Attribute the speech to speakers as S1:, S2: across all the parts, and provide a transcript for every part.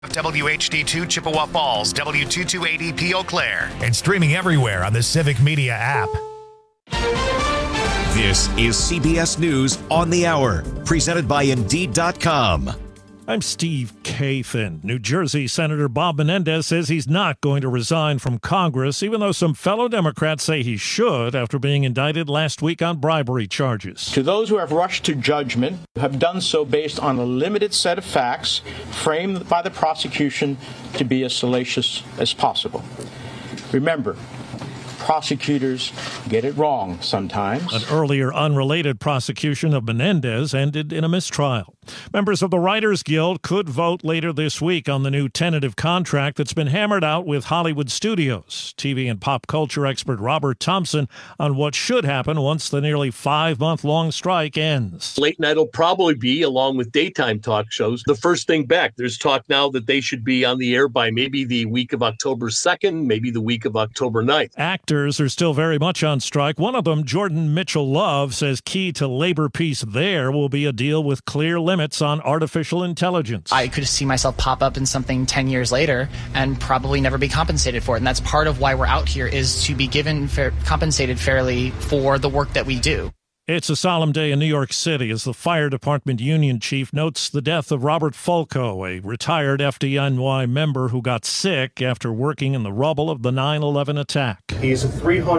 S1: WHD2 Chippewa Falls, W228EP Eau Claire, and streaming everywhere on the Civic Media app.
S2: This is CBS News on the Hour, presented by Indeed.com.
S3: I'm Steve Kathan. New Jersey Senator Bob Menendez says he's not going to resign from Congress, even though some fellow Democrats say he should after being indicted last week on bribery charges.
S4: To those who have rushed to judgment, have done so based on a limited set of facts framed by the prosecution to be as salacious as possible. Remember, prosecutors get it wrong sometimes.
S3: An earlier unrelated prosecution of Menendez ended in a mistrial. Members of the Writers Guild could vote later this week on the new tentative contract that's been hammered out with Hollywood studios. TV and pop culture expert Robert Thompson on what should happen once the nearly 5-month-long strike ends.
S5: Late night will probably be, along with daytime talk shows, the first thing back. There's talk now that they should be on the air by maybe the week of October 2nd, maybe the week of October 9th.
S3: Actors are still very much on strike. One of them, Jordan Mitchell-Love, says key to labor peace there will be a deal with clear limits on artificial intelligence.
S6: I could see myself pop up in something 10 years later and probably never be compensated for it. And that's part of why we're out here, is to be given compensated fairly for the work that we do.
S3: It's a solemn day in New York City as the fire department union chief notes the death of Robert Fulco, a retired FDNY member who got sick after working in the rubble of the 9/11 attack.
S7: He is the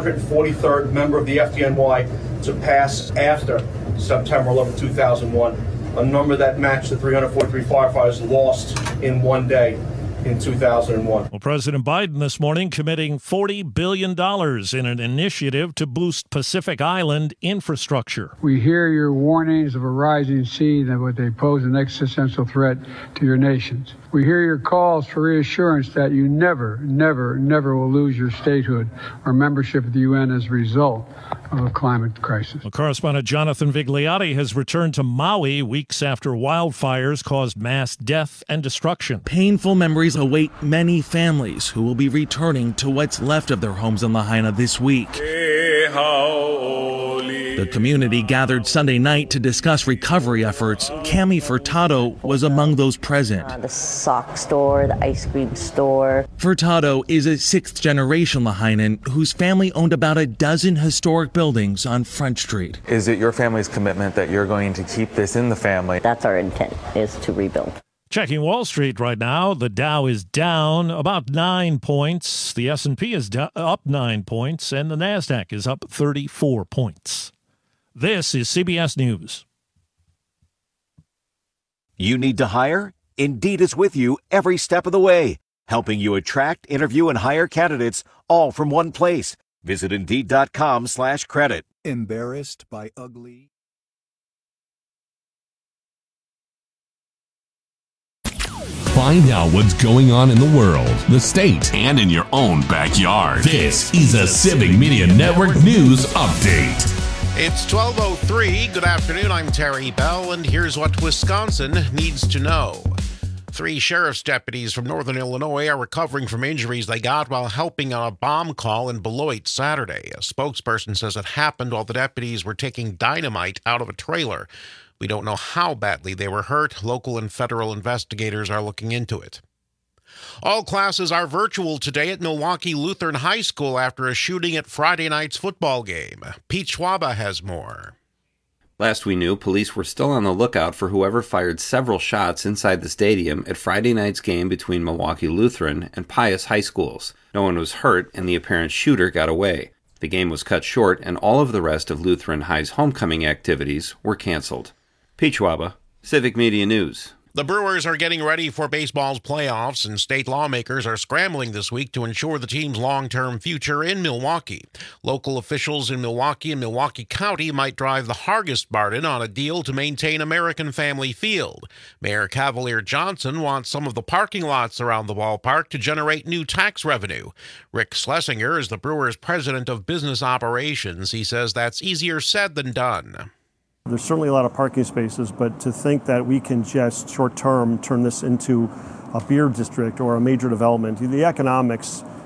S7: 343rd member of the FDNY to pass after September 11, 2001, a number that matched the 343 firefighters lost in one day in 2001.
S3: Well, President Biden this morning committing $40 billion in an initiative to boost Pacific Island infrastructure.
S8: We hear your warnings of a rising sea and what they pose an existential threat to your nations. We hear your calls for reassurance that you never, never, never will lose your statehood or membership of the UN as a result of a climate crisis.
S3: Well, correspondent Jonathan Vigliotti has returned to Maui weeks after wildfires caused mass death and destruction.
S9: Painful memories await many families who will be returning to what's left of their homes in Lahaina this week. The community gathered Sunday night to discuss recovery efforts. Cami Furtado was among those present.
S10: The sock store, the ice cream store.
S9: Furtado is a sixth-generation Lahainan whose family owned about a dozen historic buildings on Front Street.
S11: Is it your family's commitment that you're going to keep this in the family?
S10: That's our intent, is to rebuild.
S3: Checking Wall Street right now, the Dow is down about 9 points. The S&P is up 9 points, and the NASDAQ is up 34 points. This is CBS News.
S2: You need to hire? Indeed is with you every step of the way, helping you attract, interview, and hire candidates all from one place. Visit Indeed.com/credit.
S12: Embarrassed by ugly?
S13: Find out what's going on in the world, the state, and in your own backyard. This is a Civic Media Network News Update.
S14: It's 12:03. Good afternoon. I'm Terry Bell, and here's what Wisconsin needs to know. 3 sheriff's deputies from northern Illinois are recovering from injuries they got while helping on a bomb call in Beloit Saturday. A spokesperson says it happened while the deputies were taking dynamite out of a trailer. We don't know how badly they were hurt. Local and federal investigators are looking into it. All classes are virtual today at Milwaukee Lutheran High School after a shooting at Friday night's football game. Pete Schwaba has more.
S15: Last we knew, police were still on the lookout for whoever fired several shots inside the stadium at Friday night's game between Milwaukee Lutheran and Pius High Schools. No one was hurt, and the apparent shooter got away. The game was cut short, and all of the rest of Lutheran High's homecoming activities were canceled. Pete Schwaba, Civic Media News.
S14: The Brewers are getting ready for baseball's playoffs, and state lawmakers are scrambling this week to ensure the team's long-term future in Milwaukee. Local officials in Milwaukee and Milwaukee County might drive the Hargest bargain on a deal to maintain American Family Field. Mayor Cavalier Johnson wants some of the parking lots around the ballpark to generate new tax revenue. Rick Schlesinger is the Brewers' president of business operations. He says that's easier said than done.
S16: There's certainly a lot of parking spaces, but to think that we can just short-term turn this into a beer district or a major development, the economics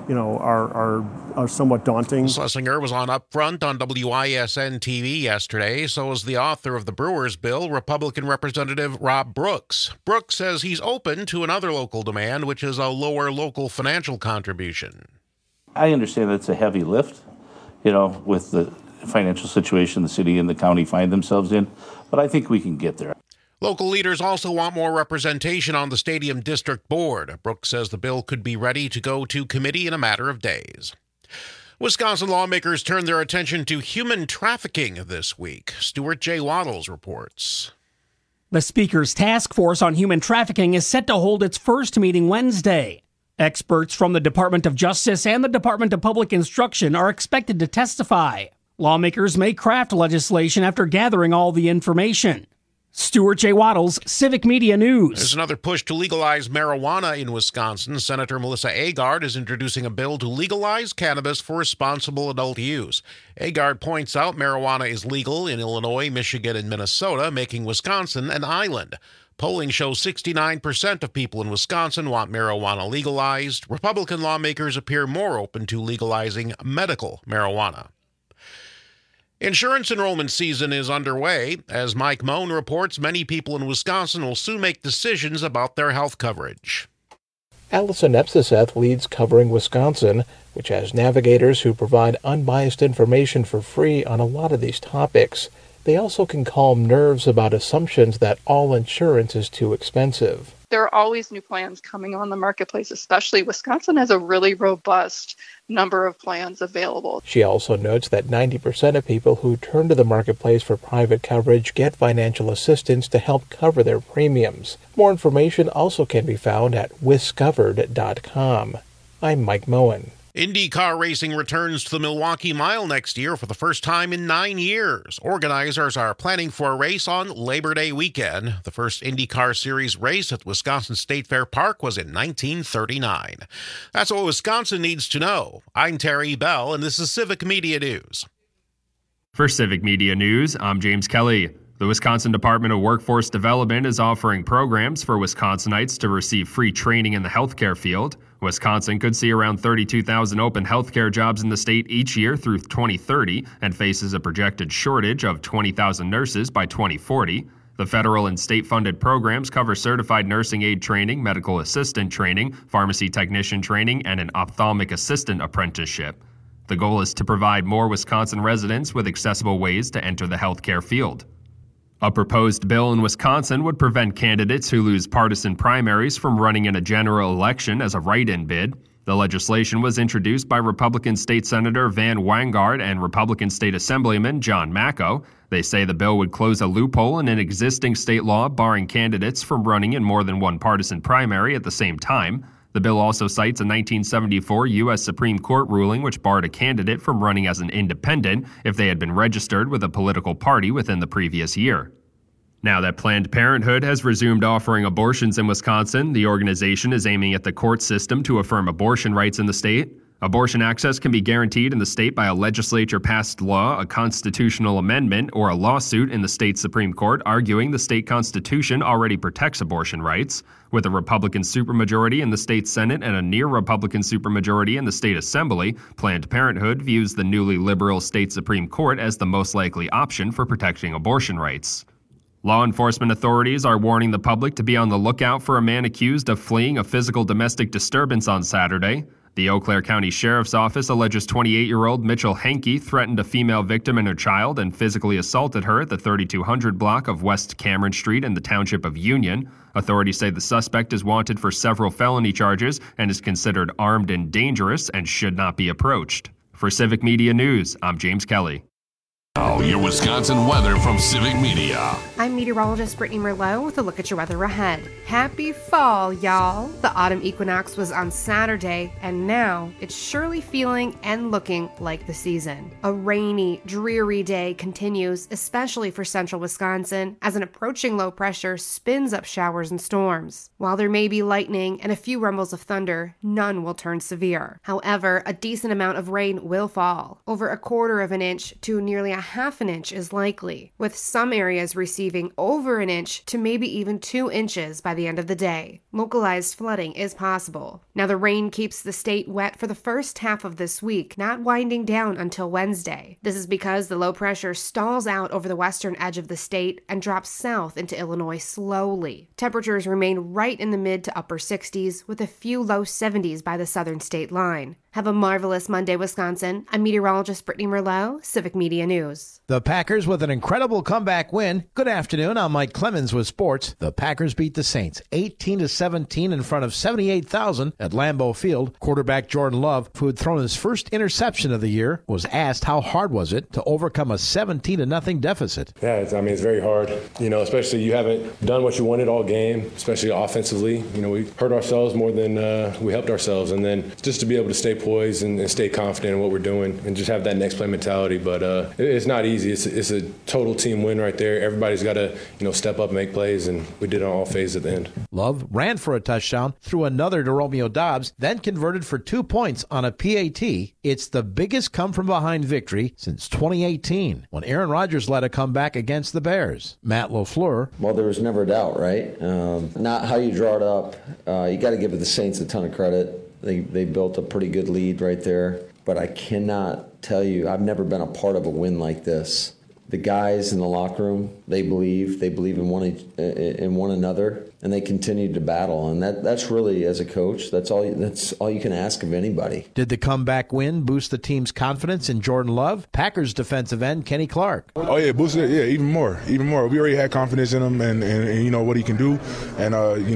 S16: are somewhat daunting.
S14: Schlesinger was on Upfront on WISN TV yesterday. So is the author of the Brewers bill, Republican Representative Rob Brooks. Brooks says he's open to another local demand, which is a lower local financial contribution.
S17: I understand that's a heavy lift, with the financial situation the city and the county find themselves in, but I think we can get there.
S14: Local leaders also want more representation on the Stadium District Board. Brooks says the bill could be ready to go to committee in a matter of days. Wisconsin lawmakers turned their attention to human trafficking this week. Stuart J. Waddles reports.
S18: The Speaker's Task Force on Human Trafficking is set to hold its first meeting Wednesday. Experts from the Department of Justice and the Department of Public Instruction are expected to testify. Lawmakers may craft legislation after gathering all the information. Stuart J. Waddles, Civic Media News.
S14: There's another push to legalize marijuana in Wisconsin. Senator Melissa Agard is introducing a bill to legalize cannabis for responsible adult use. Agard points out marijuana is legal in Illinois, Michigan, and Minnesota, making Wisconsin an island. Polling shows 69% of people in Wisconsin want marijuana legalized. Republican lawmakers appear more open to legalizing medical marijuana. Insurance enrollment season is underway. As Mike Moan reports, many people in Wisconsin will soon make decisions about their health coverage.
S19: Allison Epsiseth leads Covering Wisconsin, which has navigators who provide unbiased information for free on a lot of these topics. They also can calm nerves about assumptions that all insurance is too expensive.
S20: There are always new plans coming on the marketplace, especially Wisconsin has a really robust number of plans available.
S19: She also notes that 90% of people who turn to the marketplace for private coverage get financial assistance to help cover their premiums. More information also can be found at wiscovered.com. I'm Mike Moen.
S14: IndyCar racing returns to the Milwaukee Mile next year for the first time in 9 years. Organizers are planning for a race on Labor Day weekend. The first IndyCar Series race at Wisconsin State Fair Park was in 1939. That's what Wisconsin needs to know. I'm Terry Bell, and this is Civic Media News.
S21: For Civic Media News, I'm James Kelly. The Wisconsin Department of Workforce Development is offering programs for Wisconsinites to receive free training in the healthcare field. Wisconsin could see around 32,000 open healthcare jobs in the state each year through 2030 and faces a projected shortage of 20,000 nurses by 2040. The federal and state-funded programs cover certified nursing aide training, medical assistant training, pharmacy technician training, and an ophthalmic assistant apprenticeship. The goal is to provide more Wisconsin residents with accessible ways to enter the healthcare field. A proposed bill in Wisconsin would prevent candidates who lose partisan primaries from running in a general election as a write-in bid. The legislation was introduced by Republican State Senator Van Wanggaard and Republican State Assemblyman John Macco. They say the bill would close a loophole in an existing state law barring candidates from running in more than one partisan primary at the same time. The bill also cites a 1974 U.S. Supreme Court ruling which barred a candidate from running as an independent if they had been registered with a political party within the previous year. Now that Planned Parenthood has resumed offering abortions in Wisconsin, the organization is aiming at the court system to affirm abortion rights in the state. Abortion access can be guaranteed in the state by a legislature-passed law, a constitutional amendment, or a lawsuit in the state Supreme Court arguing the state constitution already protects abortion rights. With a Republican supermajority in the state Senate and a near-Republican supermajority in the state Assembly, Planned Parenthood views the newly liberal state Supreme Court as the most likely option for protecting abortion rights. Law enforcement authorities are warning the public to be on the lookout for a man accused of fleeing a physical domestic disturbance on Saturday. The Eau Claire County Sheriff's Office alleges 28-year-old Mitchell Henke threatened a female victim and her child and physically assaulted her at the 3200 block of West Cameron Street in the township of Union. Authorities say the suspect is wanted for several felony charges and is considered armed and dangerous and should not be approached. For Civic Media News, I'm James Kelly.
S13: Now, your Wisconsin weather from Civic Media.
S22: I'm meteorologist Brittany Merlot with a look at your weather ahead. Happy fall, y'all. The autumn equinox was on Saturday, and now it's surely feeling and looking like the season. A rainy, dreary day continues, especially for central Wisconsin, as an approaching low pressure spins up showers and storms. While there may be lightning and a few rumbles of thunder, none will turn severe. However, a decent amount of rain will fall, over 1/4 of an inch to nearly half an inch is likely, with some areas receiving over an inch to maybe even 2 inches by the end of the day. Localized flooding is possible. Now, the rain keeps the state wet for the first half of this week, not winding down until Wednesday. This is because the low pressure stalls out over the western edge of the state and drops south into Illinois slowly. Temperatures remain right in the mid to upper 60s, with a few low 70s by the southern state line. Have a marvelous Monday, Wisconsin. I'm meteorologist Brittany Merlot, Civic Media News.
S1: The Packers with an incredible comeback win. Good afternoon, I'm Mike Clemens with sports. The Packers beat the Saints 18-17 in front of 78,000 at Lambeau Field. Quarterback Jordan Love, who had thrown his first interception of the year, was asked how hard was it to overcome a 17-0 deficit.
S4: Yeah, it's very hard, especially you haven't done what you wanted all game, especially offensively. We hurt ourselves more than we helped ourselves, and then just to be able to stay poised and stay confident in what we're doing and just have that next play mentality. But it's not easy. It's a total team win right there. Everybody's got to step up and make plays, and we did it on all phases at the end.
S1: Love ran for a touchdown, threw another to Romeo Dobbs, then converted for 2 points on a PAT. It's the biggest come-from-behind victory since 2018, when Aaron Rodgers led a comeback against the Bears. Matt LaFleur.
S23: Well, there was never a doubt, right? Not how you draw it up. You got to give the Saints a ton of credit. They built a pretty good lead right there. But I cannot tell you, I've never been a part of a win like this. The guys in the locker room, they believe in one another, and they continue to battle. And that's really, as a coach, that's all you can ask of anybody.
S1: Did the comeback win boost the team's confidence in Jordan Love? Packers defensive end Kenny Clark.
S24: Oh yeah, boosted it. Yeah, even more. We already had confidence in him, and you know what he can do, and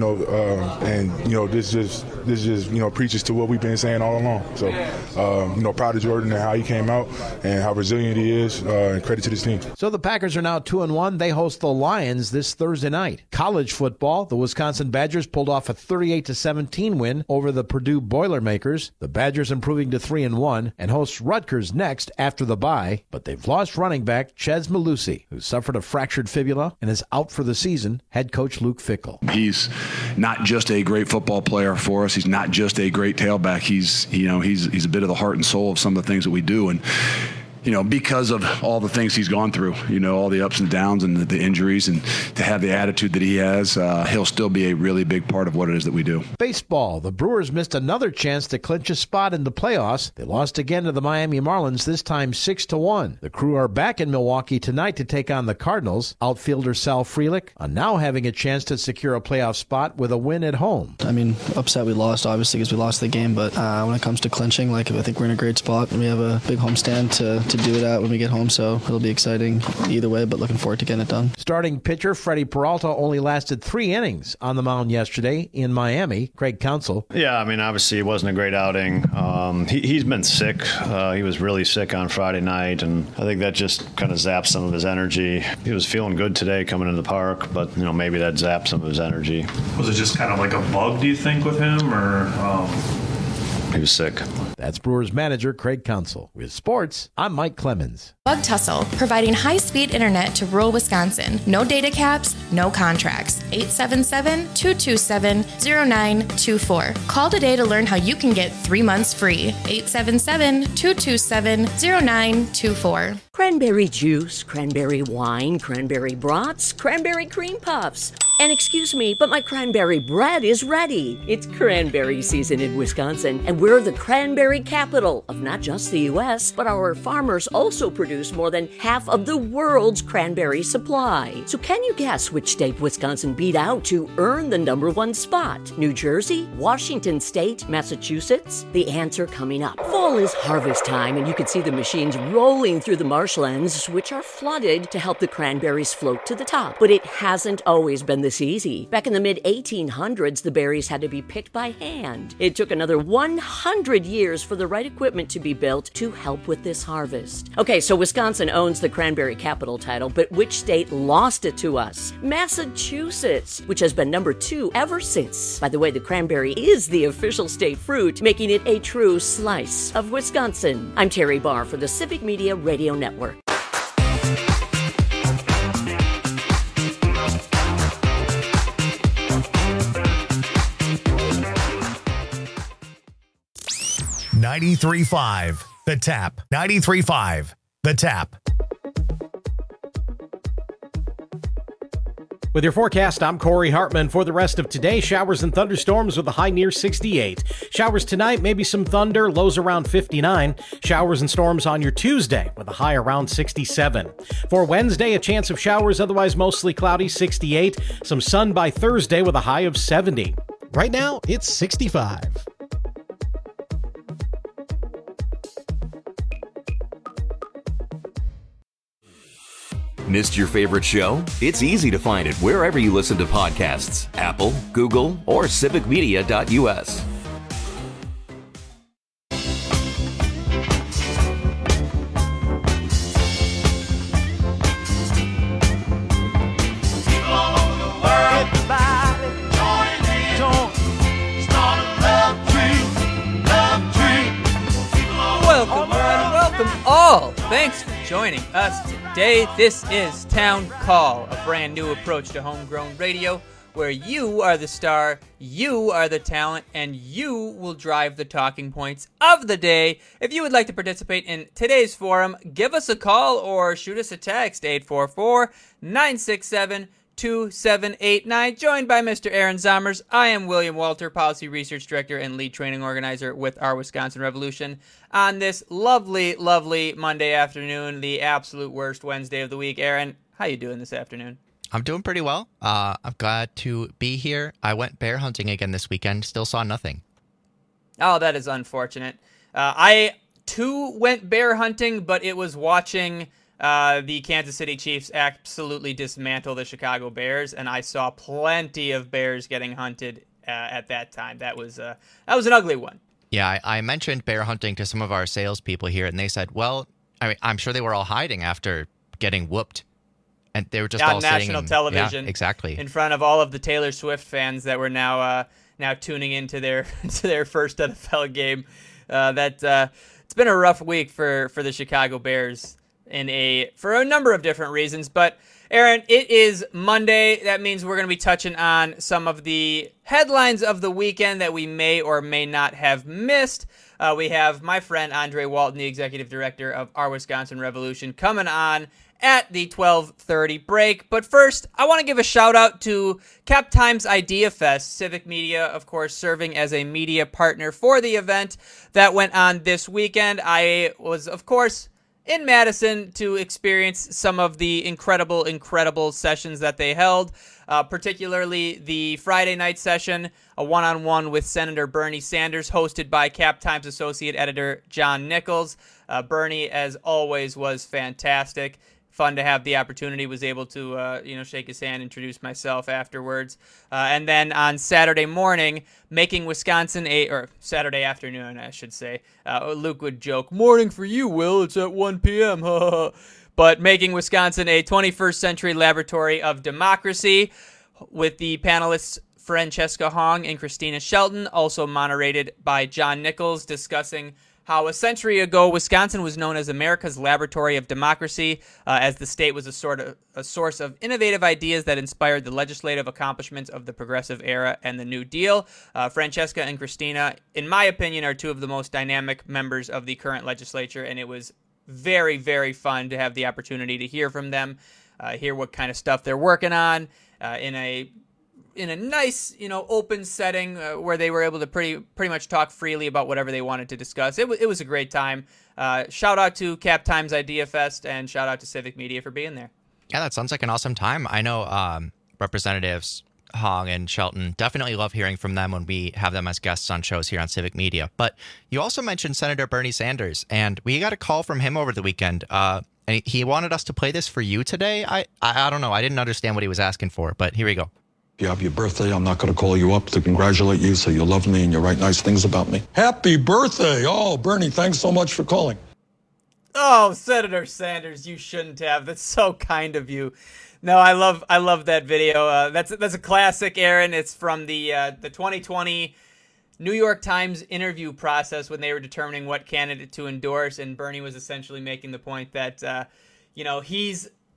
S24: this just preaches to what we've been saying all along. So proud of Jordan and how he came out and how resilient he is, and credit to this team.
S1: So the Packers are now 2-1. They host the Lions this Thursday night. College football, the Wisconsin Badgers pulled off a 38-17 win over the Purdue Boilermakers. The Badgers improving to 3-1 and host Rutgers next after the bye, but they've lost running back Chez Mellusi, who suffered a fractured fibula and is out for the season. Head coach Luke Fickell.
S25: He's not just a great football player for us. He's not just a great tailback. He's a bit of the heart and soul of some of the things that we do. And because of all the things he's gone through, all the ups and downs and the injuries, and to have the attitude that he has, he'll still be a really big part of what it is that we do.
S1: Baseball. The Brewers missed another chance to clinch a spot in the playoffs. They lost again to the Miami Marlins, this time 6-1. The Crew are back in Milwaukee tonight to take on the Cardinals. Outfielder Sal Frelick are now having a chance to secure a playoff spot with a win at home.
S26: Upset we lost, obviously, because we lost the game, but when it comes to clinching, I think we're in a great spot. We have a big homestand to do it at when we get home, so it'll be exciting either way, but looking forward to getting it done.
S1: Starting pitcher Freddie Peralta only lasted 3 innings on the mound yesterday in Miami. Craig Counsell.
S27: Yeah, obviously it wasn't a great outing. He's been sick. He was really sick on Friday night, and I think that just kind of zapped some of his energy. He was feeling good today coming into the park, but maybe that zapped some of his energy.
S28: Was it just kind of like a bug, do you think, with him, or
S27: he was sick?
S1: That's Brewers manager Craig Counsell. With sports, I'm Mike Clemens.
S29: Bug Tussle, providing high-speed internet to rural Wisconsin. No data caps, no contracts. 877-227-0924. Call today to learn how you can get 3 months free. 877-227-0924.
S30: Cranberry juice, cranberry wine, cranberry brats, cranberry cream puffs. And excuse me, but my cranberry bread is ready. It's cranberry season in Wisconsin, and we're the cranberry capital of not just the U.S., but our farmers also produce more than half of the world's cranberry supply. So can you guess which state Wisconsin beat out to earn the #1 spot? New Jersey, Washington State, Massachusetts? The answer coming up. Fall is harvest time, and you can see the machines rolling through the marshlands, which are flooded to help the cranberries float to the top. But it hasn't always been this easy. Back in the mid-1800s, the berries had to be picked by hand. It took another 100 years for the right equipment to be built to help with this harvest. Okay, so Wisconsin owns the cranberry capital title, but which state lost it to us? Massachusetts, which has been #2 ever since. By the way, the cranberry is the official state fruit, making it a true slice of Wisconsin. I'm Terry Barr for the Civic Media Radio Network.
S31: .93.5 The Tap. 93.5 The Tap.
S2: With your forecast, I'm Corey Hartman. For the rest of today, showers and thunderstorms with a high near 68. Showers tonight, maybe some thunder, lows around 59. Showers and storms on your Tuesday with a high around 67. For Wednesday, a chance of showers, otherwise mostly cloudy, 68. Some sun by Thursday with a high of 70. Right now, it's 65.
S3: Missed your favorite show? It's easy to find it wherever you listen to podcasts. Apple, Google, or civicmedia.us.
S5: Welcome all. Thanks for joining us today. This is Town Call, a brand new approach to homegrown radio where you are the star, you are the talent, and you will drive the talking points of the day. If you would like to participate in today's forum, give us a call or shoot us a text, 844-967-2789. Joined by Mr. Aaron Zommers, I am William Walter, Policy Research Director and Lead Training Organizer with our Wisconsin Revolution. On this lovely, lovely Monday afternoon, the absolute worst Wednesday of the week. Aaron, how you doing this afternoon?
S6: I'm doing pretty well. I'm glad to be here. I went bear hunting again this weekend. Still saw nothing.
S5: Oh, that is unfortunate. I, too, went bear hunting, but it was watching the Kansas City Chiefs absolutely dismantle the Chicago Bears, and I saw plenty of bears getting hunted at that time. That was an ugly one.
S6: Yeah, I mentioned bear hunting to some of our salespeople here, and they said, well, I'm sure they were all hiding after getting whooped. And they were just all
S5: on national television,
S6: yeah, exactly,
S5: in front of all of the Taylor Swift fans that were now tuning into their first NFL game. It's been a rough week for the Chicago Bears for a number of different reasons. But Aaron, it is Monday. That means we're going to be touching on some of the headlines of the weekend that we may or may not have missed. We have my friend Andre Walton, the executive director of our Wisconsin Revolution, coming on at the 12:30 break. But first, I want to give a shout out to Cap Times Idea Fest. Civic Media, of course, serving as a media partner for the event that went on this weekend. I was, of course, in Madison to experience some of the incredible sessions that they held, particularly the Friday night session, a one-on-one with Senator Bernie Sanders, hosted by Cap Times Associate Editor John Nichols. Bernie, as always, was fantastic. Fun to have the opportunity. Was able to shake his hand, introduce myself afterwards, and then on Saturday morning, making Wisconsin Saturday afternoon, I should say. Luke would joke, "Morning for you, Will. It's at 1 p.m." But making Wisconsin a 21st century laboratory of democracy, with the panelists Francesca Hong and Christina Shelton, also moderated by John Nichols, discussing how a century ago Wisconsin was known as America's laboratory of democracy, as the state was a source of innovative ideas that inspired the legislative accomplishments of the Progressive Era and the New Deal. Francesca and Christina, in my opinion, are two of the most dynamic members of the current legislature, and it was very, very fun to have the opportunity to hear from them, hear what kind of stuff they're working on in a nice, open setting where they were able to pretty much talk freely about whatever they wanted to discuss. It was a great time. Shout out to Cap Times Idea Fest, and shout out to Civic Media for being there.
S6: Yeah, that sounds like an awesome time. I know Representatives Hong and Shelton, definitely love hearing from them when we have them as guests on shows here on Civic Media. But you also mentioned Senator Bernie Sanders, and we got a call from him over the weekend. And he wanted us to play this for you today. I don't know. I didn't understand what he was asking for, but here we go.
S7: You have your birthday. I'm not going to call you up to congratulate you, so you love me and you write nice things about me. Happy birthday. Oh, Bernie, thanks so much for calling.
S5: Oh, Senator Sanders, you shouldn't have. That's so kind of you. No, I love that video. That's a classic, Aaron. It's from the 2020 New York Times interview process when they were determining what candidate to endorse, and Bernie was essentially making the point that he's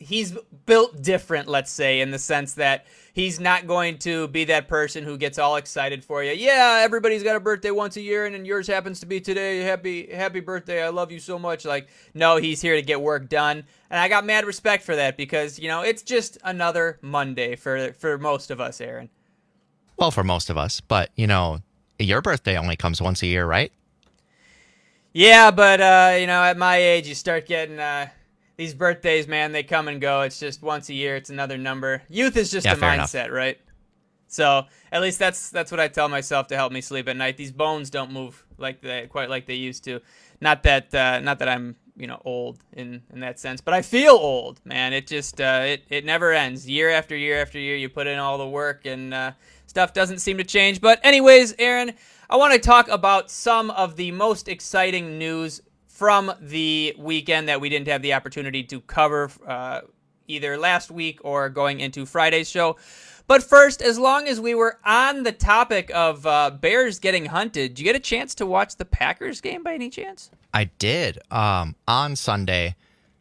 S5: he's built different, let's say, in the sense that he's not going to be that person who gets all excited for you. Yeah, everybody's got a birthday once a year, and then yours happens to be today. Happy birthday. I love you so much. Like, no, he's here to get work done. And I got mad respect for that because, it's just another Monday for most of us, Aaron.
S6: Well, for most of us. But, your birthday only comes once a year, right?
S5: Yeah, but, at my age, you start getting... these birthdays, man, they come and go. It's just once a year. It's another number. Youth is just a mindset, right? So at least that's what I tell myself to help me sleep at night. These bones don't move quite like they used to. Not that I'm old in that sense, but I feel old, man. It just it never ends. Year after year after year, you put in all the work and stuff doesn't seem to change. But anyways, Aaron, I want to talk about some of the most exciting news from the weekend that we didn't have the opportunity to cover either last week or going into Friday's show. But first, as long as we were on the topic of Bears getting hunted, did you get a chance to watch the Packers game by any chance?
S6: I did. On Sunday,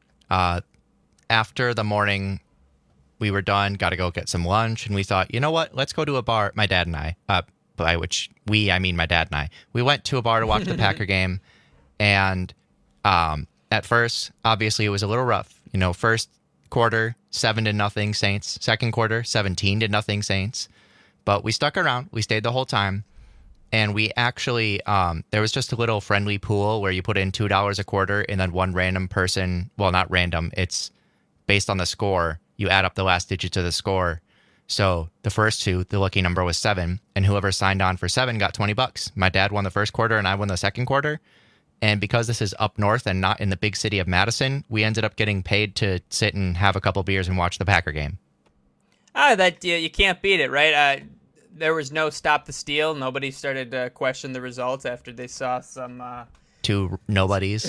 S6: after the morning, we were done, got to go get some lunch, and we thought, you know what, let's go to a bar. My dad and I, by which I mean my dad and I, we went to a bar to watch the Packer game, and at first, obviously, it was a little rough. First quarter, 7-0 Saints. Second quarter, 17-0 Saints. But we stuck around. We stayed the whole time. And we actually, there was just a little friendly pool where you put in $2 a quarter and then one random person, well, not random, it's based on the score. You add up the last digits of the score. So the first two, the lucky number was 7. And whoever signed on for 7 got $20. My dad won the first quarter and I won the second quarter. And because this is up north and not in the big city of Madison, we ended up getting paid to sit and have a couple beers and watch the Packer game.
S5: You can't beat it, right? There was no stop the steal. Nobody started to question the results after they saw some...
S6: Two nobodies.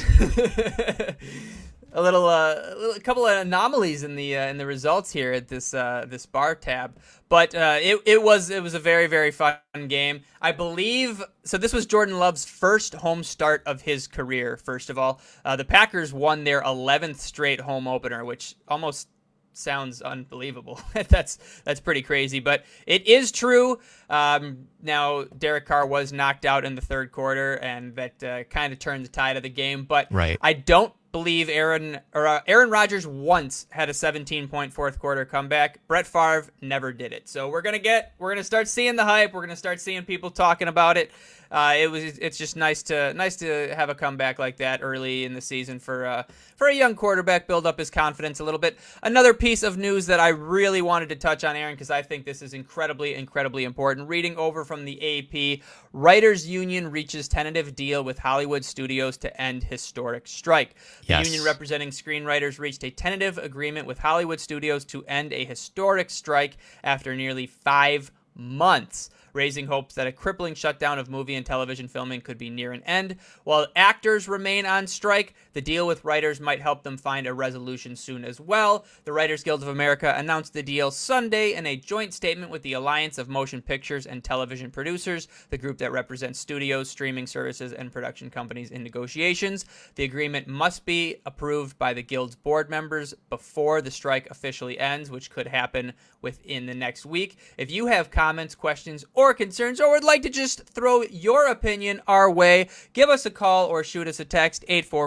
S5: A couple of anomalies in the results here at this bar tab, but it was a very, very fun game. I believe so. This was Jordan Love's first home start of his career. First of all, the Packers won their 11th straight home opener, which almost sounds unbelievable. That's pretty crazy, but it is true. Now Derek Carr was knocked out in the third quarter, and that kind of turned the tide of the game. But
S6: right.
S5: I don't believe Aaron Rodgers once had a 17-point fourth quarter comeback. Brett Favre never did it. So we're gonna start seeing the hype. We're gonna start seeing people talking about it. It's just nice to have a comeback like that early in the season for a young quarterback, build up his confidence a little bit. Another piece of news that I really wanted to touch on, Aaron, because I think this is incredibly, incredibly important. Reading over from the AP, Writers Union reaches tentative deal with Hollywood studios to end historic strike. The union representing screenwriters reached a tentative agreement with Hollywood studios to end a historic strike after nearly 5 months, raising hopes that a crippling shutdown of movie and television filming could be near an end. While actors remain on strike, the deal with writers might help them find a resolution soon as well. The Writers Guild of America announced the deal Sunday in a joint statement with the Alliance of Motion Pictures and Television Producers, the group that represents studios, streaming services, and production companies in negotiations. The agreement must be approved by the Guild's board members before the strike officially ends, which could happen within the next week. If you have comments, questions, or concerns, or would like to just throw your opinion our way, give us a call or shoot us a text,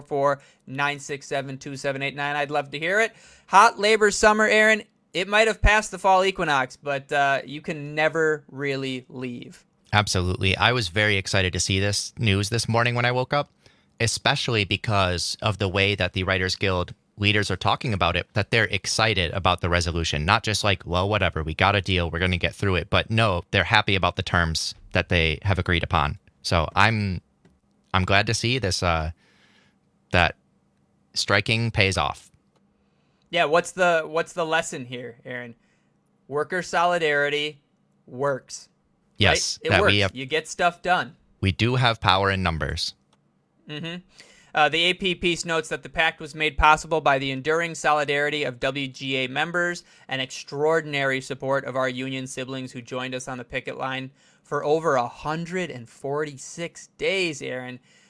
S5: 844-967-2789. I'd love to hear it. Hot labor summer, Aaron. It might have passed the fall equinox, but you can never really leave.
S6: Absolutely. I was very excited to see this news this morning when I woke up, especially because of the way that the Writers Guild leaders are talking about it, that they're excited about the resolution, not just like, well, whatever, we got a deal, we're going to get through it. But no, they're happy about the terms that they have agreed upon. So I'm glad to see this, that striking pays off.
S5: Yeah. What's the lesson here, Aaron? Worker solidarity works.
S6: Yes.
S5: Right? It works. You get stuff done.
S6: We do have power in numbers.
S5: Mm-hmm. The AP piece notes that the pact was made possible by the enduring solidarity of WGA members and extraordinary support of our union siblings who joined us on the picket line for over 146 days, Aaron.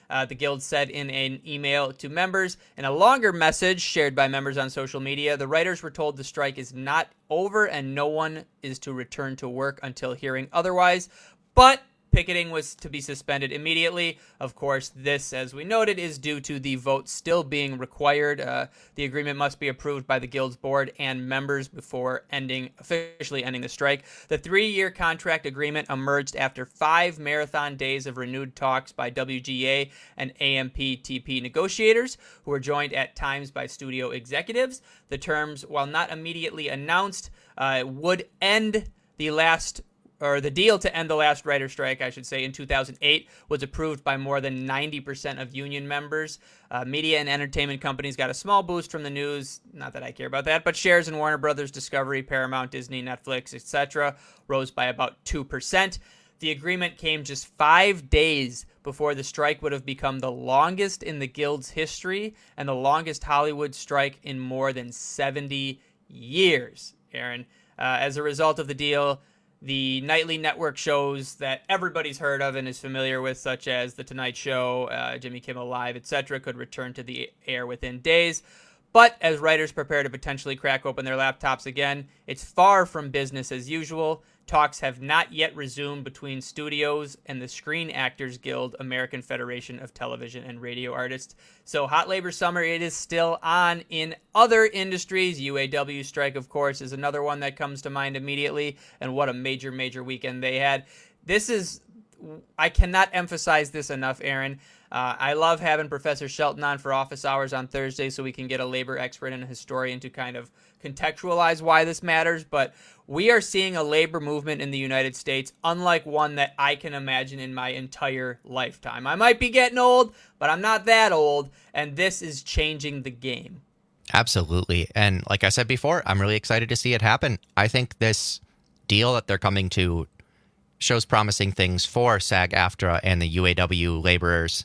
S5: The Guild said in an email to members. In a longer message shared by members on social media, the writers were told the strike is not over and no one is to return to work until hearing otherwise. But picketing was to be suspended immediately. Of course, this, as we noted, is due to the vote still being required. The agreement must be approved by the Guild's board and members before officially ending the strike. The 3-year contract agreement emerged after 5 marathon days of renewed talks by WGA and AMP-TP negotiators, who were joined at times by studio executives. The terms, while not immediately announced, would end the deal to end the last writer strike, I should say, in 2008 was approved by more than 90% of union members. Media and entertainment companies got a small boost from the news. Not that I care about that, but shares in Warner Brothers, Discovery, Paramount, Disney, Netflix, etc. rose by about 2%. The agreement came just 5 days before the strike would have become the longest in the Guild's history and the longest Hollywood strike in more than 70 years, Aaron. As a result of the deal, the nightly network shows that everybody's heard of and is familiar with, such as The Tonight Show, Jimmy Kimmel Live, etc., could return to the air within days. But as writers prepare to potentially crack open their laptops again, it's far from business as usual. Talks have not yet resumed between studios and the Screen Actors Guild, American Federation of Television and Radio Artists. So hot labor summer, it is still on in other industries. UAW strike, of course, is another one that comes to mind immediately. And what a major, major weekend they had. I cannot emphasize this enough, Aaron. I love having Professor Shelton on for office hours on Thursday so we can get a labor expert and a historian to kind of contextualize why this matters. But we are seeing a labor movement in the United States unlike one that I can imagine in my entire lifetime. I might be getting old, but I'm not that old, and this is changing the game.
S6: Absolutely. And like I said before, I'm really excited to see it happen. I think this deal that they're coming to shows promising things for SAG-AFTRA and the UAW laborers,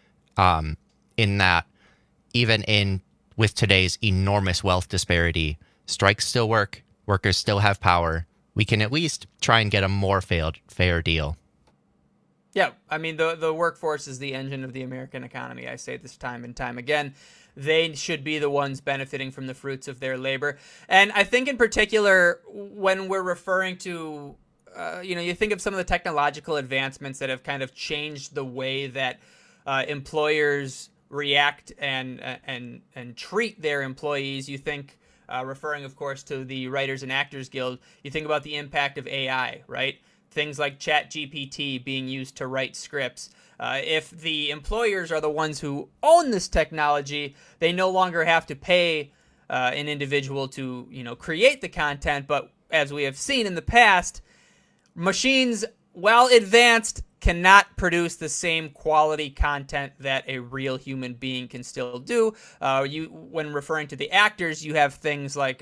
S6: in that even with today's enormous wealth disparity, strikes still work, workers still have power. We can at least try and get a more fair deal.
S5: Yeah, I mean, the workforce is the engine of the American economy. I say this time and time again. They should be the ones benefiting from the fruits of their labor. And I think in particular, when we're referring to, you think of some of the technological advancements that have kind of changed the way that employers react and treat their employees. You think, referring, of course, to the Writers and Actors Guild, you think about the impact of AI, right? Things like ChatGPT being used to write scripts. If the employers are the ones who own this technology, they no longer have to pay an individual to, create the content. But as we have seen in the past, machines, while advanced, cannot produce the same quality content that a real human being can still do. When referring to the actors, you have things like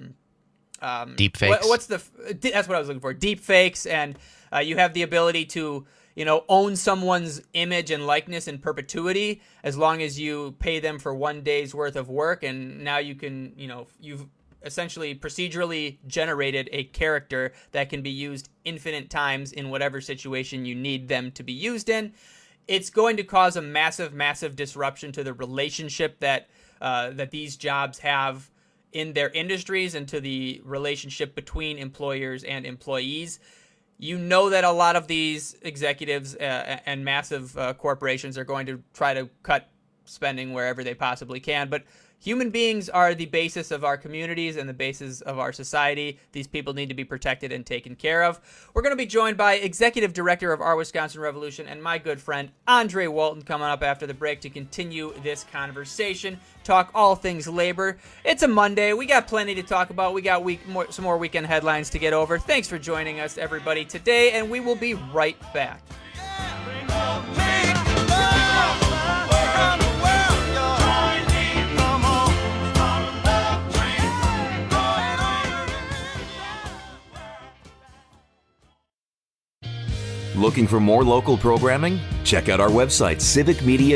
S6: deep fakes.
S5: That's what I was looking for. Deep fakes, and you have the ability to own someone's image and likeness in perpetuity as long as you pay them for 1 day's worth of work, and now you can you've essentially procedurally generated a character that can be used infinite times in whatever situation you need them to be used in. It's going to cause a massive, massive disruption to the relationship that these jobs have in their industries and to the relationship between employers and employees. You know that a lot of these executives and massive corporations are going to try to cut spending wherever they possibly can, but human beings are the basis of our communities and the basis of our society. These people need to be protected and taken care of. We're going to be joined by Executive Director of Our Wisconsin Revolution and my good friend Andre Walton coming up after the break to continue this conversation, talk all things labor. It's a Monday. We got plenty to talk about. We got some more weekend headlines to get over. Thanks for joining us, everybody, today, and we will be right back.
S3: Looking for more local programming? Check out our website,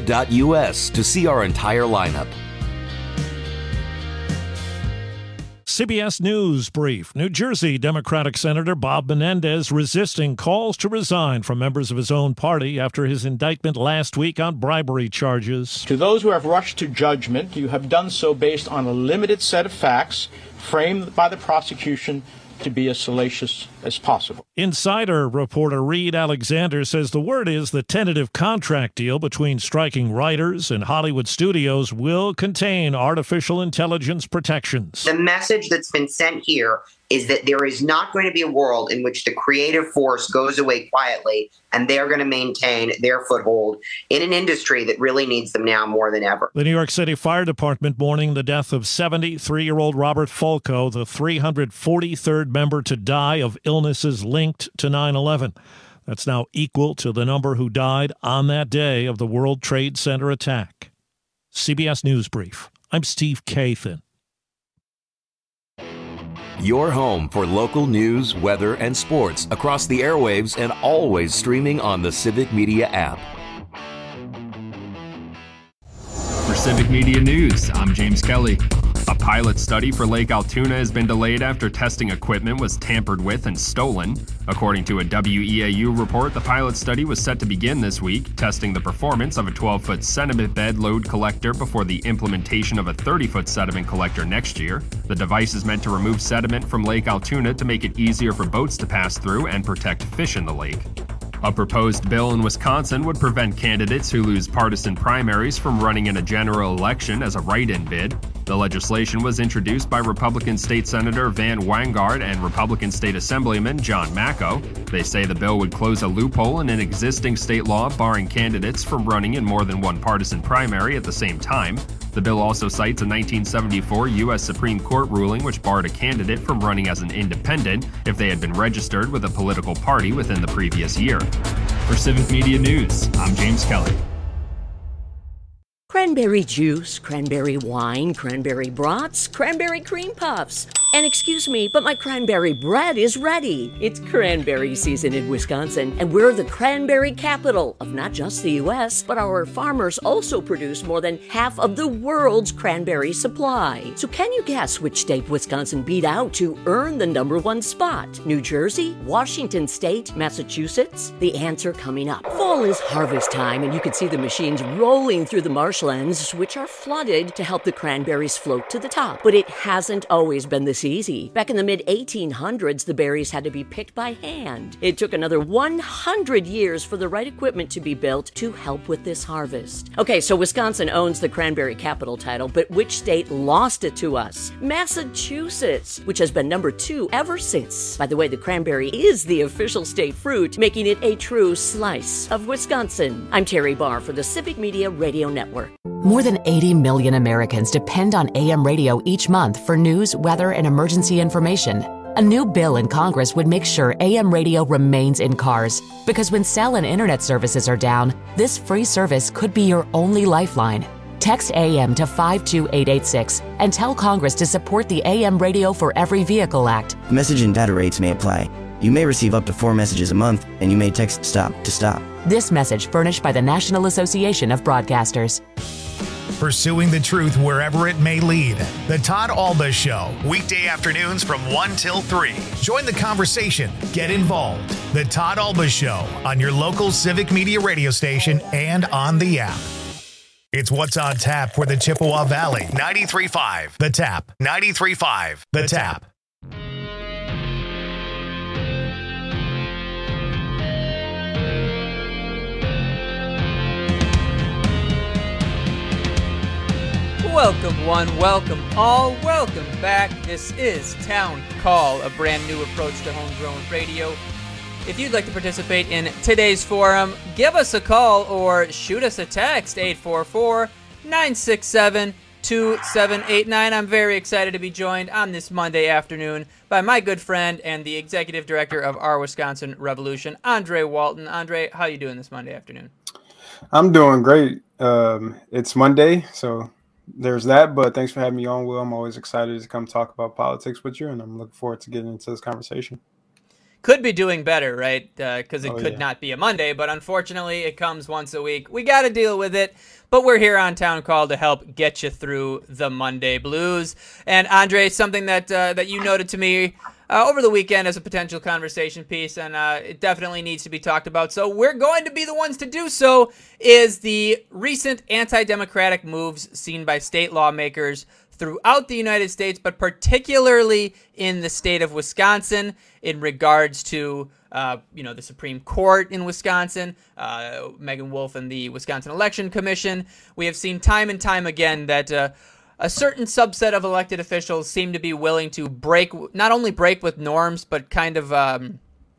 S3: civicmedia.us, to see our entire lineup.
S8: CBS News Brief. New Jersey Democratic Senator Bob Menendez resisting calls to resign from members of his own party after his indictment last week on bribery charges.
S9: To those who have rushed to judgment, you have done so based on a limited set of facts framed by the prosecution to be as salacious as possible.
S8: Insider reporter Reed Alexander says the word is the tentative contract deal between striking writers and Hollywood studios will contain artificial intelligence protections.
S10: The message that's been sent here is that there is not going to be a world in which the creative force goes away quietly and they're going to maintain their foothold in an industry that really needs them now more than ever.
S8: The New York City Fire Department mourning the death of 73-year-old Robert Fulco, the 343rd member to die of illnesses linked to 9/11. That's now equal to the number who died on that day of the World Trade Center attack. CBS News Brief. I'm Steve Kathan.
S3: Your home for local news, weather, and sports across the airwaves and always streaming on the Civic Media app.
S21: For Civic Media News, I'm James Kelly. A pilot study for Lake Altoona has been delayed after testing equipment was tampered with and stolen. According to a WEAU report, the pilot study was set to begin this week, testing the performance of a 12-foot sediment bed load collector before the implementation of a 30-foot sediment collector next year. The device is meant to remove sediment from Lake Altoona to make it easier for boats to pass through and protect fish in the lake. A proposed bill in Wisconsin would prevent candidates who lose partisan primaries from running in a general election as a write-in bid. The legislation was introduced by Republican State Senator Van Wanggaard and Republican State Assemblyman John Macco. They say the bill would close a loophole in an existing state law barring candidates from running in more than one partisan primary at the same time. The bill also cites a 1974 U.S. Supreme Court ruling which barred a candidate from running as an independent if they had been registered with a political party within the previous year. For Civic Media News, I'm James Kelly.
S30: Cranberry juice, cranberry wine, cranberry brats, cranberry cream puffs. And excuse me, but my cranberry bread is ready. It's cranberry season in Wisconsin, and we're the cranberry capital of not just the U.S., but our farmers also produce more than half of the world's cranberry supply. So can you guess which state Wisconsin beat out to earn the #1 spot? New Jersey, Washington State, Massachusetts? The answer coming up. Fall is harvest time, and you can see the machines rolling through the marshlands, which are flooded to help the cranberries float to the top. But it hasn't always been this easy. Back in the mid-1800s, the berries had to be picked by hand. It took another 100 years for the right equipment to be built to help with this harvest. Okay, so Wisconsin owns the cranberry capital title, but which state lost it to us? Massachusetts, which has been #2 ever since. By the way, the cranberry is the official state fruit, making it a true slice of Wisconsin. I'm Terry Barr for the Civic Media Radio Network.
S11: More than 80 million Americans depend on AM radio each month for news, weather, and emergency information. A new bill in Congress would make sure AM radio remains in cars, because when cell and internet services are down, this free service could be your only lifeline. Text AM to 52886 and tell Congress to support the AM Radio for Every Vehicle Act.
S12: Message and data rates may apply. You may receive up to 4 messages a month, and you may text STOP to stop.
S11: This message furnished by the National Association of Broadcasters.
S15: Pursuing the truth wherever it may lead. The Todd Alba Show, weekday afternoons from 1 till 3. Join the conversation. Get involved. The Todd Alba Show on your local Civic Media radio station and on the app. It's what's on tap for the Chippewa Valley. 93.5 The Tap. 93.5 The Tap.
S5: Welcome one, welcome all, welcome back. This is Town Call, a brand new approach to homegrown radio. If you'd like to participate in today's forum, give us a call or shoot us a text, 844-967-2789. I'm very excited to be joined on this Monday afternoon by my good friend and the executive director of Our Wisconsin Revolution, Andre Walton. Andre, how you doing this Monday afternoon?
S16: I'm doing great. It's Monday, so there's that, but thanks for having me on, Will. I'm always excited to come talk about politics with you, and I'm looking forward to getting into this conversation.
S5: could be doing better, right? Because it could not be a Monday, but unfortunately it comes once a week. We got to deal with it, but we're here on Town Call to help get you through the Monday blues. And Andre, something that you noted to me over the weekend as a potential conversation piece, and it definitely needs to be talked about, so we're going to be the ones to do so, is the recent anti-democratic moves seen by state lawmakers throughout the United States, but particularly in the state of Wisconsin in regards to the Supreme Court in Wisconsin, Megan Wolf and the Wisconsin Election Commission. We have seen time and time again that a certain subset of elected officials seem to be willing to not only break with norms, but kind of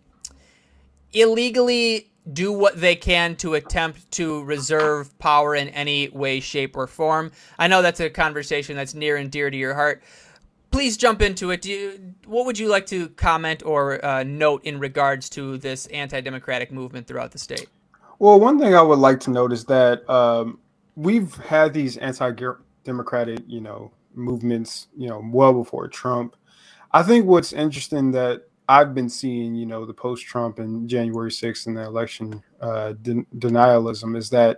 S5: illegally do what they can to attempt to reserve power in any way, shape, or form. I know that's a conversation that's near and dear to your heart. Please jump into it. What would you like to comment or note in regards to this anti-democratic movement throughout the state?
S16: Well, one thing I would like to note is that we've had these anti-democratic, movements, well before Trump. I think what's interesting that I've been seeing, the post-Trump and January 6th and the election denialism is that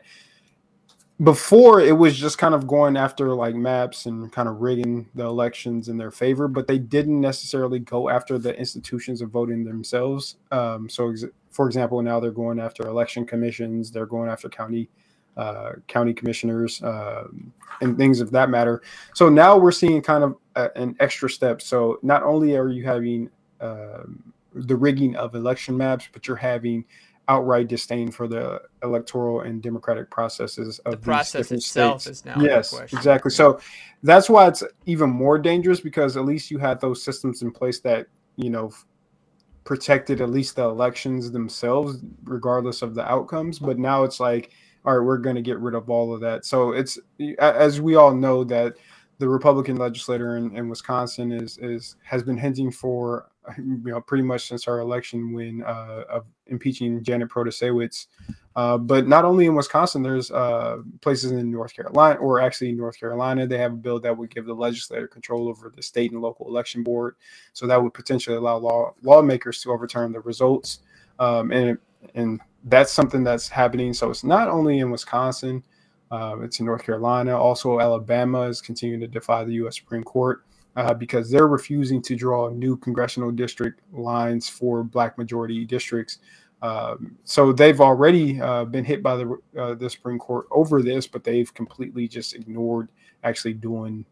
S16: before it was just kind of going after like maps and kind of rigging the elections in their favor, but they didn't necessarily go after the institutions of voting themselves. For example, now they're going after election commissions, they're going after county commissioners and things of that matter. So now we're seeing kind of an extra step. So not only are you having the rigging of election maps, but you're having outright disdain for the electoral and democratic processes of
S5: the process itself states. Is now
S16: yes,
S5: question.
S16: Exactly. So that's why it's even more dangerous, because at least you had those systems in place that protected at least the elections themselves, regardless of the outcomes. But now it's like, all right, we're going to get rid of all of that. So it's, as we all know, that the Republican legislator in Wisconsin has been hinting for pretty much since our election win of impeaching Janet Protasewicz. But not only in Wisconsin, there's places in North Carolina, or actually in North Carolina, they have a bill that would give the legislator control over the state and local election board. So that would potentially allow lawmakers to overturn the results. And that's something that's happening. So it's not only in Wisconsin, it's in North Carolina. Also, Alabama is continuing to defy the U.S. Supreme Court because they're refusing to draw new congressional district lines for Black majority districts. So they've already been hit by the Supreme Court over this, but they've completely just ignored actually drawing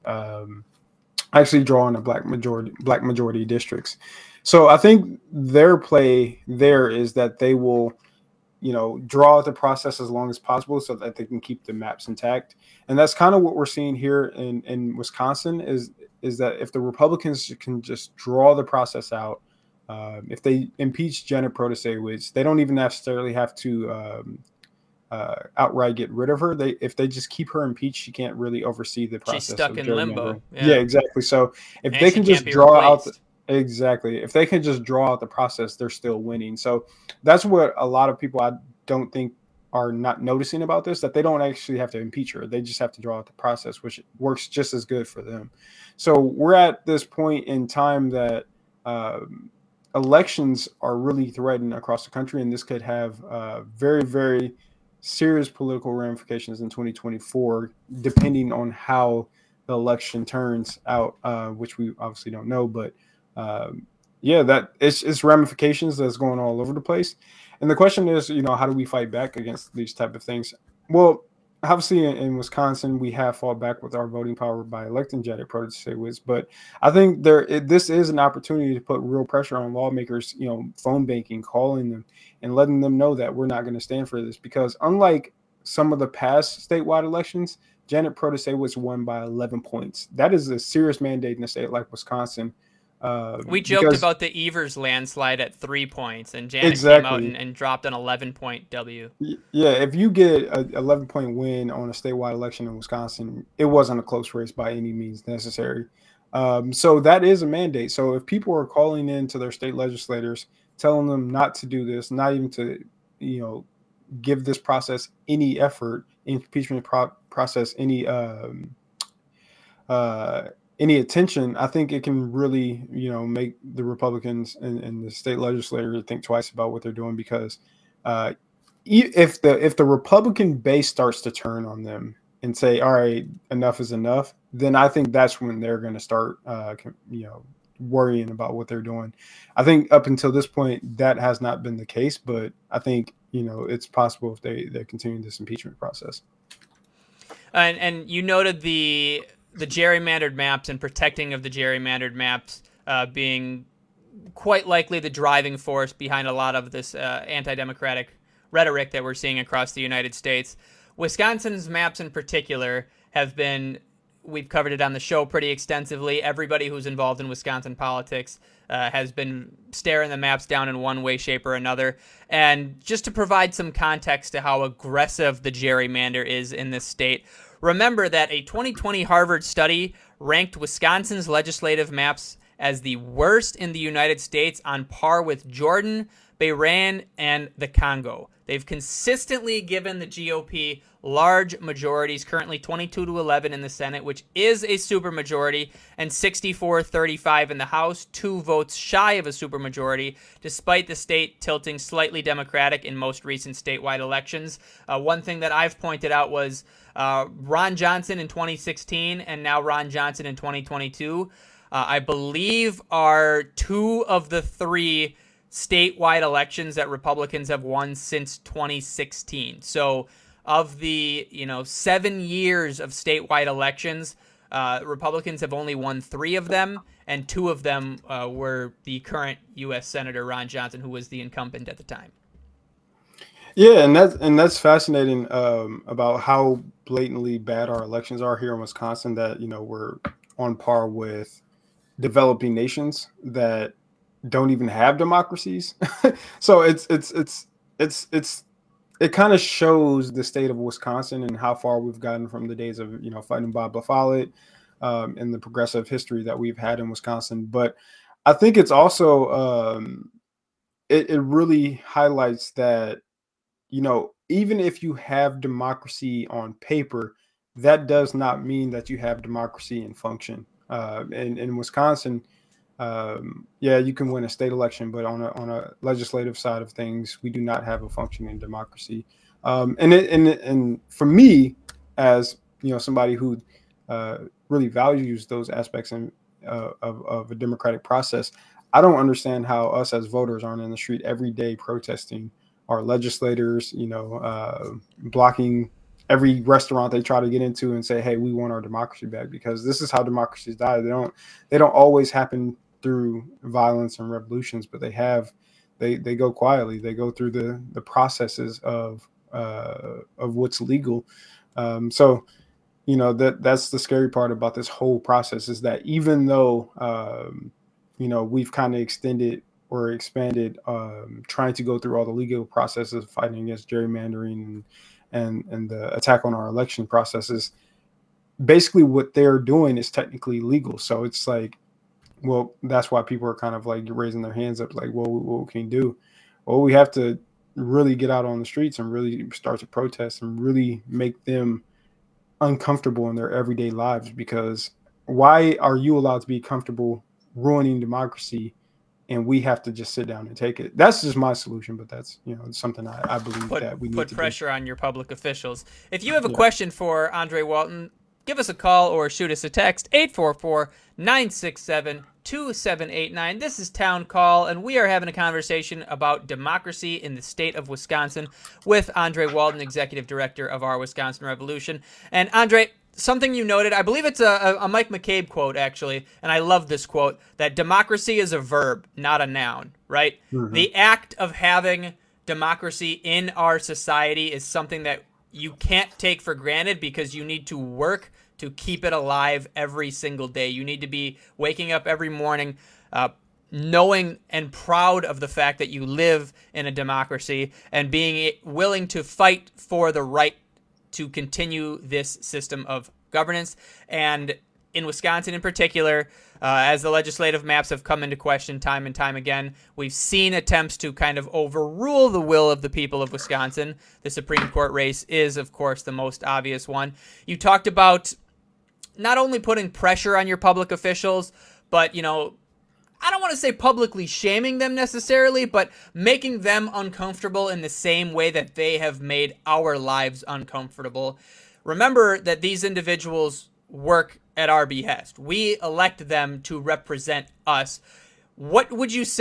S16: a Black majority districts. So I think their play there is that they will draw out the process as long as possible so that they can keep the maps intact. And that's kind of what we're seeing here in Wisconsin is that if the Republicans can just draw the process out, if they impeach Janet Protasewicz, they don't even necessarily have to outright get rid of her. If they just keep her impeached, she can't really oversee the process.
S5: She's stuck in limbo.
S16: Yeah, exactly. So if they can just draw out if they can just draw out the process, they're still winning. So that's what a lot of people I don't think are not noticing about this, that they don't actually have to impeach her. They just have to draw out the process, which works just as good for them. So we're at this point in time that elections are really threatened across the country, and this could have very, very serious political ramifications in 2024, depending on how the election turns out, which we obviously don't know. But that it's ramifications that's going all over the place. And the question is, how do we fight back against these type of things? Well, obviously in Wisconsin, we have fought back with our voting power by electing Janet Protasewicz, but I think this is an opportunity to put real pressure on lawmakers, phone banking, calling them and letting them know that we're not going to stand for this, because unlike some of the past statewide elections, Janet Protasewicz won by 11 points. That is a serious mandate in a state like Wisconsin.
S5: We joked about the Evers landslide at 3 points, and Janet came out and dropped an 11-point W.
S16: Yeah, if you get an 11-point win on a statewide election in Wisconsin, it wasn't a close race by any means necessary. So that is a mandate. So if people are calling in to their state legislators, telling them not to do this, not even to, give this process any effort, impeachment process, any any attention, I think it can really, make the Republicans and the state legislature think twice about what they're doing, because if the Republican base starts to turn on them and say, all right, enough is enough, then I think that's when they're going to start, worrying about what they're doing. I think up until this point, that has not been the case, but I think, it's possible if they continue this impeachment process.
S5: And you noted the gerrymandered maps and protecting of the gerrymandered maps being quite likely the driving force behind a lot of this anti-democratic rhetoric that we're seeing across the United States. Wisconsin's maps in particular have been, we've covered it on the show pretty extensively. Everybody who's involved in Wisconsin politics has been staring the maps down in one way, shape, or another. And just to provide some context to how aggressive the gerrymander is in this state, remember that a 2020 Harvard study ranked Wisconsin's legislative maps as the worst in the United States, on par with Jordan, Bahrain, and the Congo. They've consistently given the GOP large majorities, currently 22-11 in the Senate, which is a supermajority, and 64-35 in the House, 2 votes shy of a supermajority, despite the state tilting slightly Democratic in most recent statewide elections. One thing that I've pointed out was Ron Johnson in 2016 and now Ron Johnson in 2022, I believe, are 2 of the 3 statewide elections that Republicans have won since 2016. So of the 7 years of statewide elections, Republicans have only won 3 of them, and 2 of them were the current U.S. Senator Ron Johnson, who was the incumbent at the time.
S16: Yeah, and that's fascinating about how blatantly bad our elections are here in Wisconsin. That we're on par with developing nations that don't even have democracies. So it kind of shows the state of Wisconsin and how far we've gotten from the days of fighting Bob La Follette and the progressive history that we've had in Wisconsin. But I think it's also it really highlights that even if you have democracy on paper, that does not mean that you have democracy in function. In Wisconsin, you can win a state election, but on a legislative side of things, we do not have a functioning democracy. And for me, as somebody who really values those aspects of a democratic process, I don't understand how us as voters aren't in the street every day protesting our legislators, blocking every restaurant they try to get into and say, hey, we want our democracy back, because this is how democracies die. They don't always happen through violence and revolutions, but they go quietly. They go through the processes of what's legal. So that's the scary part about this whole process, is that even though we've kind of extended or expanded trying to go through all the legal processes fighting against gerrymandering and the attack on our election processes, basically what they're doing is technically legal. So it's like, well, that's why people are kind of like raising their hands up, like, well, what can you do? Well, we have to really get out on the streets and really start to protest and really make them uncomfortable in their everyday lives, because why are you allowed to be comfortable ruining democracy and we have to just sit down and take it? That's just my solution, but that's something I believe that we need to
S5: put pressure on your public officials. If you have a question for Andre Walton, give us a call or shoot us a text, 844-967-2789. This is Town Call, and we are having a conversation about democracy in the state of Wisconsin with Andre Walton, Executive Director of Our Wisconsin Revolution. And Andre, something you noted, I believe it's a Mike McCabe quote, actually, and I love this quote, that democracy is a verb, not a noun, right? Mm-hmm. The act of having democracy in our society is something that you can't take for granted, because you need to work to keep it alive every single day. You need to be waking up every morning knowing and proud of the fact that you live in a democracy and being willing to fight for the right to continue this system of governance. And in Wisconsin in particular, as the legislative maps have come into question time and time again, we've seen attempts to kind of overrule the will of the people of Wisconsin. The Supreme Court race is, of course, the most obvious one. You talked about not only putting pressure on your public officials, but, you know, I don't want to say publicly shaming them necessarily, but making them uncomfortable in the same way that they have made our lives uncomfortable. Remember that these individuals work at our behest. We elect them to represent us. What would you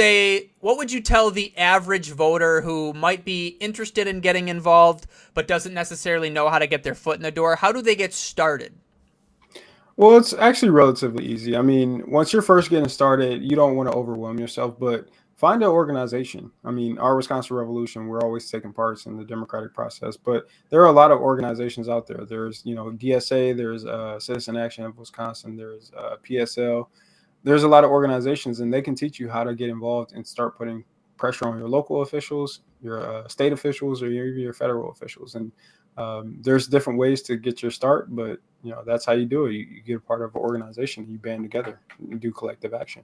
S5: tell the average voter who might be interested in getting involved but doesn't necessarily know how to get their foot in the door? How do they get started?
S16: Well, it's actually relatively easy. I mean, once you're first getting started, you don't want to overwhelm yourself, but find an organization. I mean, our Wisconsin Revolution, we're always taking parts in the democratic process, but there are a lot of organizations out there. There's, you know, DSA, there's Citizen Action of Wisconsin, there's PSL. There's a lot of organizations, and they can teach you how to get involved and start putting pressure on your local officials, your state officials, or even your federal officials. And there's different ways to get your start, but you know, that's how you do it. You get a part of an organization, you band together, and do collective action.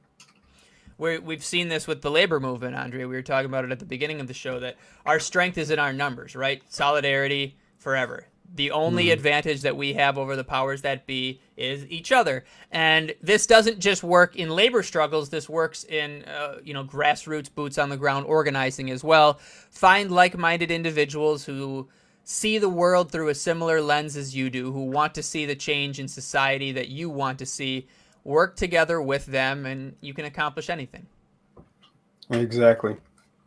S5: We've seen this with the labor movement, Andre. We were talking about it at the beginning of the show, that our strength is in our numbers, right? Solidarity forever. The only advantage that we have over the powers that be is each other. And this doesn't just work in labor struggles. This works in, grassroots, boots on the ground organizing as well. Find like-minded individuals who see the world through a similar lens as you do, who want to see the change in society that you want to see. Work together with them, and you can accomplish anything.
S16: Exactly.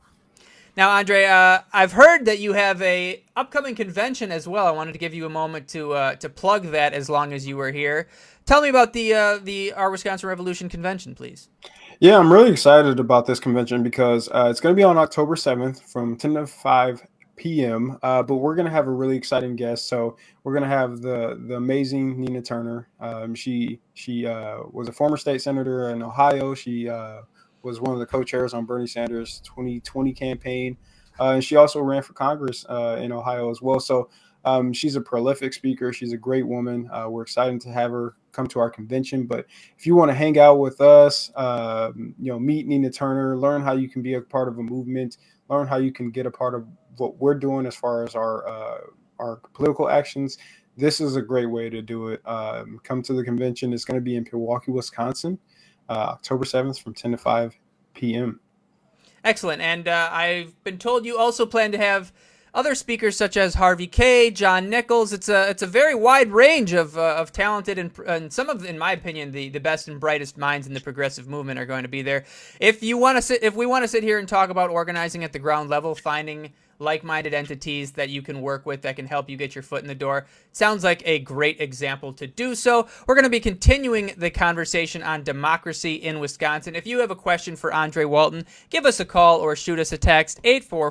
S5: Now, Andre, I've heard that you have a upcoming convention as well. I wanted to give you a moment to plug that as long as you were here. Tell me about the Our Wisconsin Revolution convention, please.
S16: Yeah, I'm really excited about this convention because it's going to be on October 7th from 10 to 5 p.m. But we're going to have a really exciting guest. So we're going to have the amazing Nina Turner. She was a former state senator in Ohio. She was one of the co-chairs on Bernie Sanders' 2020 campaign. And she also ran for Congress in Ohio as well. So she's a prolific speaker. She's a great woman. We're excited to have her come to our convention. But if you want to hang out with us, meet Nina Turner, learn how you can be a part of a movement, learn how you can get a part of what we're doing as far as our political actions, this is a great way to do it. Come to the convention. It's going to be in Milwaukee, Wisconsin, October 7th from 10 to 5 p.m.
S5: Excellent. And I've been told you also plan to have other speakers such as Harvey Kaye, John Nichols. It's a very wide range of talented and some of, in my opinion, the best and brightest minds in the progressive movement are going to be there. If we want to sit here and talk about organizing at the ground level, finding like-minded entities that you can work with that can help you get your foot in the door, sounds like a great example to do so. We're going to be continuing the conversation on democracy in Wisconsin. If you have a question for Andre Walton, give us a call or shoot us a text,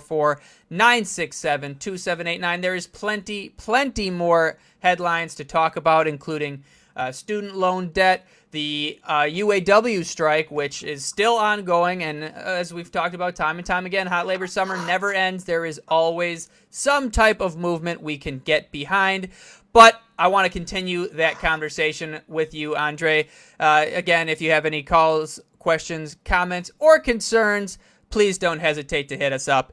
S5: 844-967-2789. There is plenty more headlines to talk about, including student loan debt, the UAW strike, which is still ongoing, and as we've talked about time and time again, hot labor summer never ends. There is always some type of movement we can get behind, but I want to continue that conversation with you, Andre. Again, if you have any calls, questions, comments, or concerns, please don't hesitate to hit us up,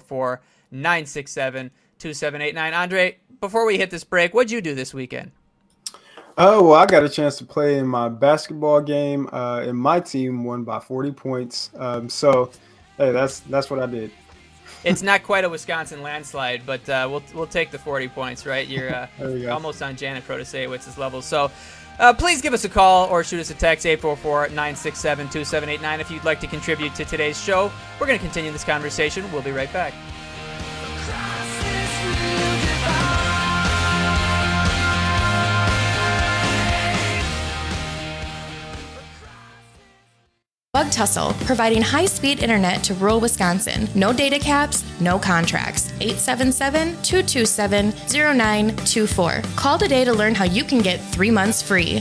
S5: 844-967-2789. Andre, before we hit this break, what'd you do this weekend?
S16: Oh, well, I got a chance to play in my basketball game, and my team won by 40 points. So, hey, that's what I did.
S5: It's not quite a Wisconsin landslide, but we'll take the 40 points, right? You're almost on Janet Protasewicz's level. So, please give us a call or shoot us a text, 844-967-2789, if you'd like to contribute to today's show. We're going to continue this conversation. We'll be right back.
S29: Bug Tussle, providing high-speed internet to rural Wisconsin. No data caps, no contracts. 877-227-0924. Call today to learn how you can get 3 months free.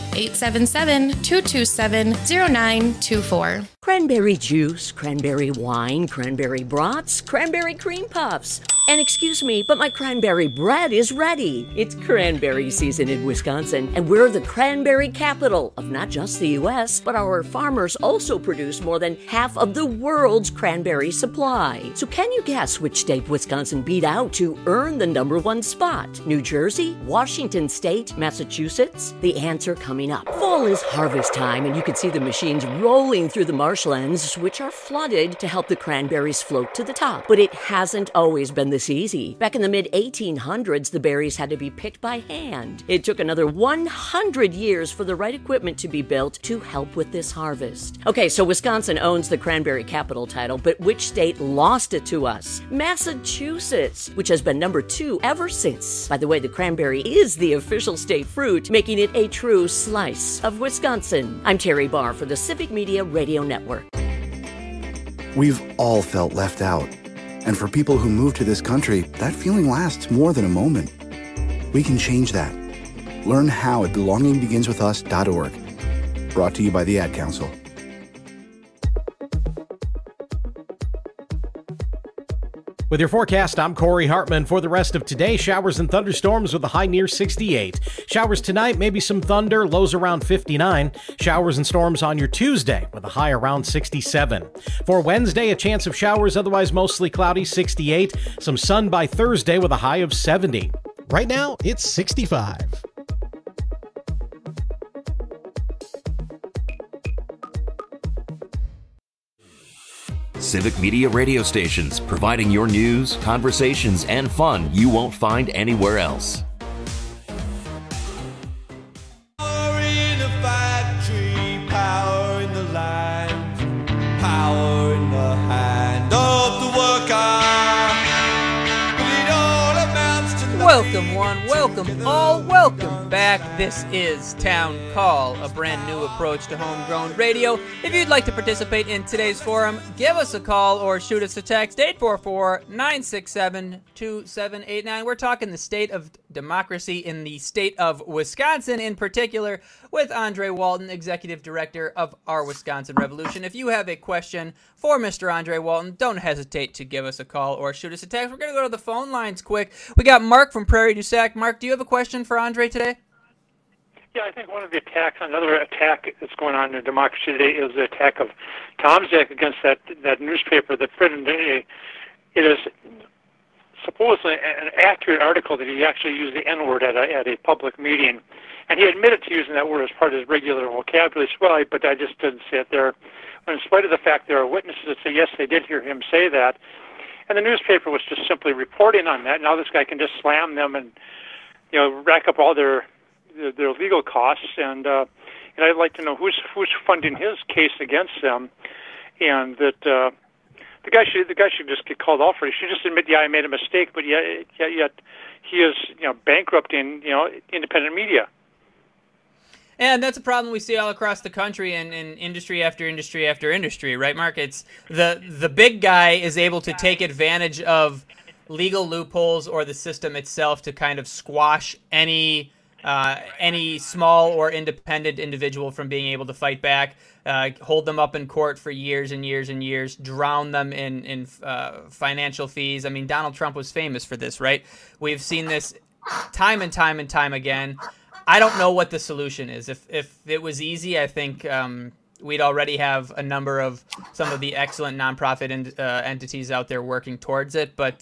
S29: 877-227-0924.
S30: Cranberry juice, cranberry wine, cranberry brats, cranberry cream puffs. And excuse me, but my cranberry bread is ready. It's cranberry season in Wisconsin, and we're the cranberry capital of not just the U.S., but our farmers also produce more than half of the world's cranberry supply. So can you guess which state Wisconsin beat out to earn the number one spot? New Jersey? Washington State? Massachusetts? The answer coming up. Fall is harvest time, and you can see the machines rolling through the marshlands, which are flooded to help the cranberries float to the top. But it hasn't always been this easy. Back in the mid-1800s, the berries had to be picked by hand. It took another 100 years for the right equipment to be built to help with this harvest. Okay, so Wisconsin owns the cranberry capital title, but which state lost it to us? Massachusetts, which has been number 2 ever since. By the way, the cranberry is the official state fruit, making it a true slice of Wisconsin. I'm Terry Barr for the Civic Media Radio Network.
S4: We've all felt left out. And for people who move to this country, that feeling lasts more than a moment. We can change that. Learn how at belongingbeginswithus.org. Brought to you by the Ad Council.
S2: With your forecast, I'm Corey Hartman. For the rest of today, showers and thunderstorms with a high near 68. Showers tonight, maybe some thunder, lows around 59. Showers and storms on your Tuesday with a high around 67. For Wednesday, a chance of showers, otherwise mostly cloudy, 68. Some sun by Thursday with a high of 70. Right now, it's 65.
S3: Civic Media radio stations, providing your news, conversations, and fun you won't find anywhere else.
S13: Power in the factory, power in the land, power in the hand of the worker. But it all amounts to
S5: Welcome one, welcome all, welcome back. This is Town Call, a brand new approach to homegrown radio. If you'd like to participate in today's forum, give us a call or shoot us a text, 844-967-2789. We're talking the state of democracy in the state of Wisconsin in particular with Andre Walton, Executive Director of Our Wisconsin Revolution. If you have a question for Mr. Andre Walton, don't hesitate to give us a call or shoot us a text. We're going to go to the phone lines quick. We got Mark from Prairie du Sac. Mark, do you have a question for Andre today?
S14: Yeah, I think one of the attacks, another attack that's going on in democracy today is the attack of Tomczak against that newspaper that printed it is supposedly an accurate article that he actually used the N-word at a public meeting. And he admitted to using that word as part of his regular vocabulary as well, but I just didn't see it there. But in spite of the fact there are witnesses that say, yes, they did hear him say that. And the newspaper was just simply reporting on that. Now this guy can just slam them and, rack up all their legal costs, and I'd like to know who's funding his case against them, and that the guy should just get called off for it. He should just admit, yeah, I made a mistake, but yet he is bankrupting independent media.
S5: And that's a problem we see all across the country in industry after industry after industry, right, Mark? It's the big guy is able to take advantage of legal loopholes or the system itself to kind of squash any small or independent individual from being able to fight back, hold them up in court for years and years and years, drown them in financial fees. I mean, Donald Trump was famous for this, right? We've seen this time and time and time again. I don't know what the solution is. If it was easy, I think we'd already have a number of some of the excellent nonprofit entities out there working towards it. But,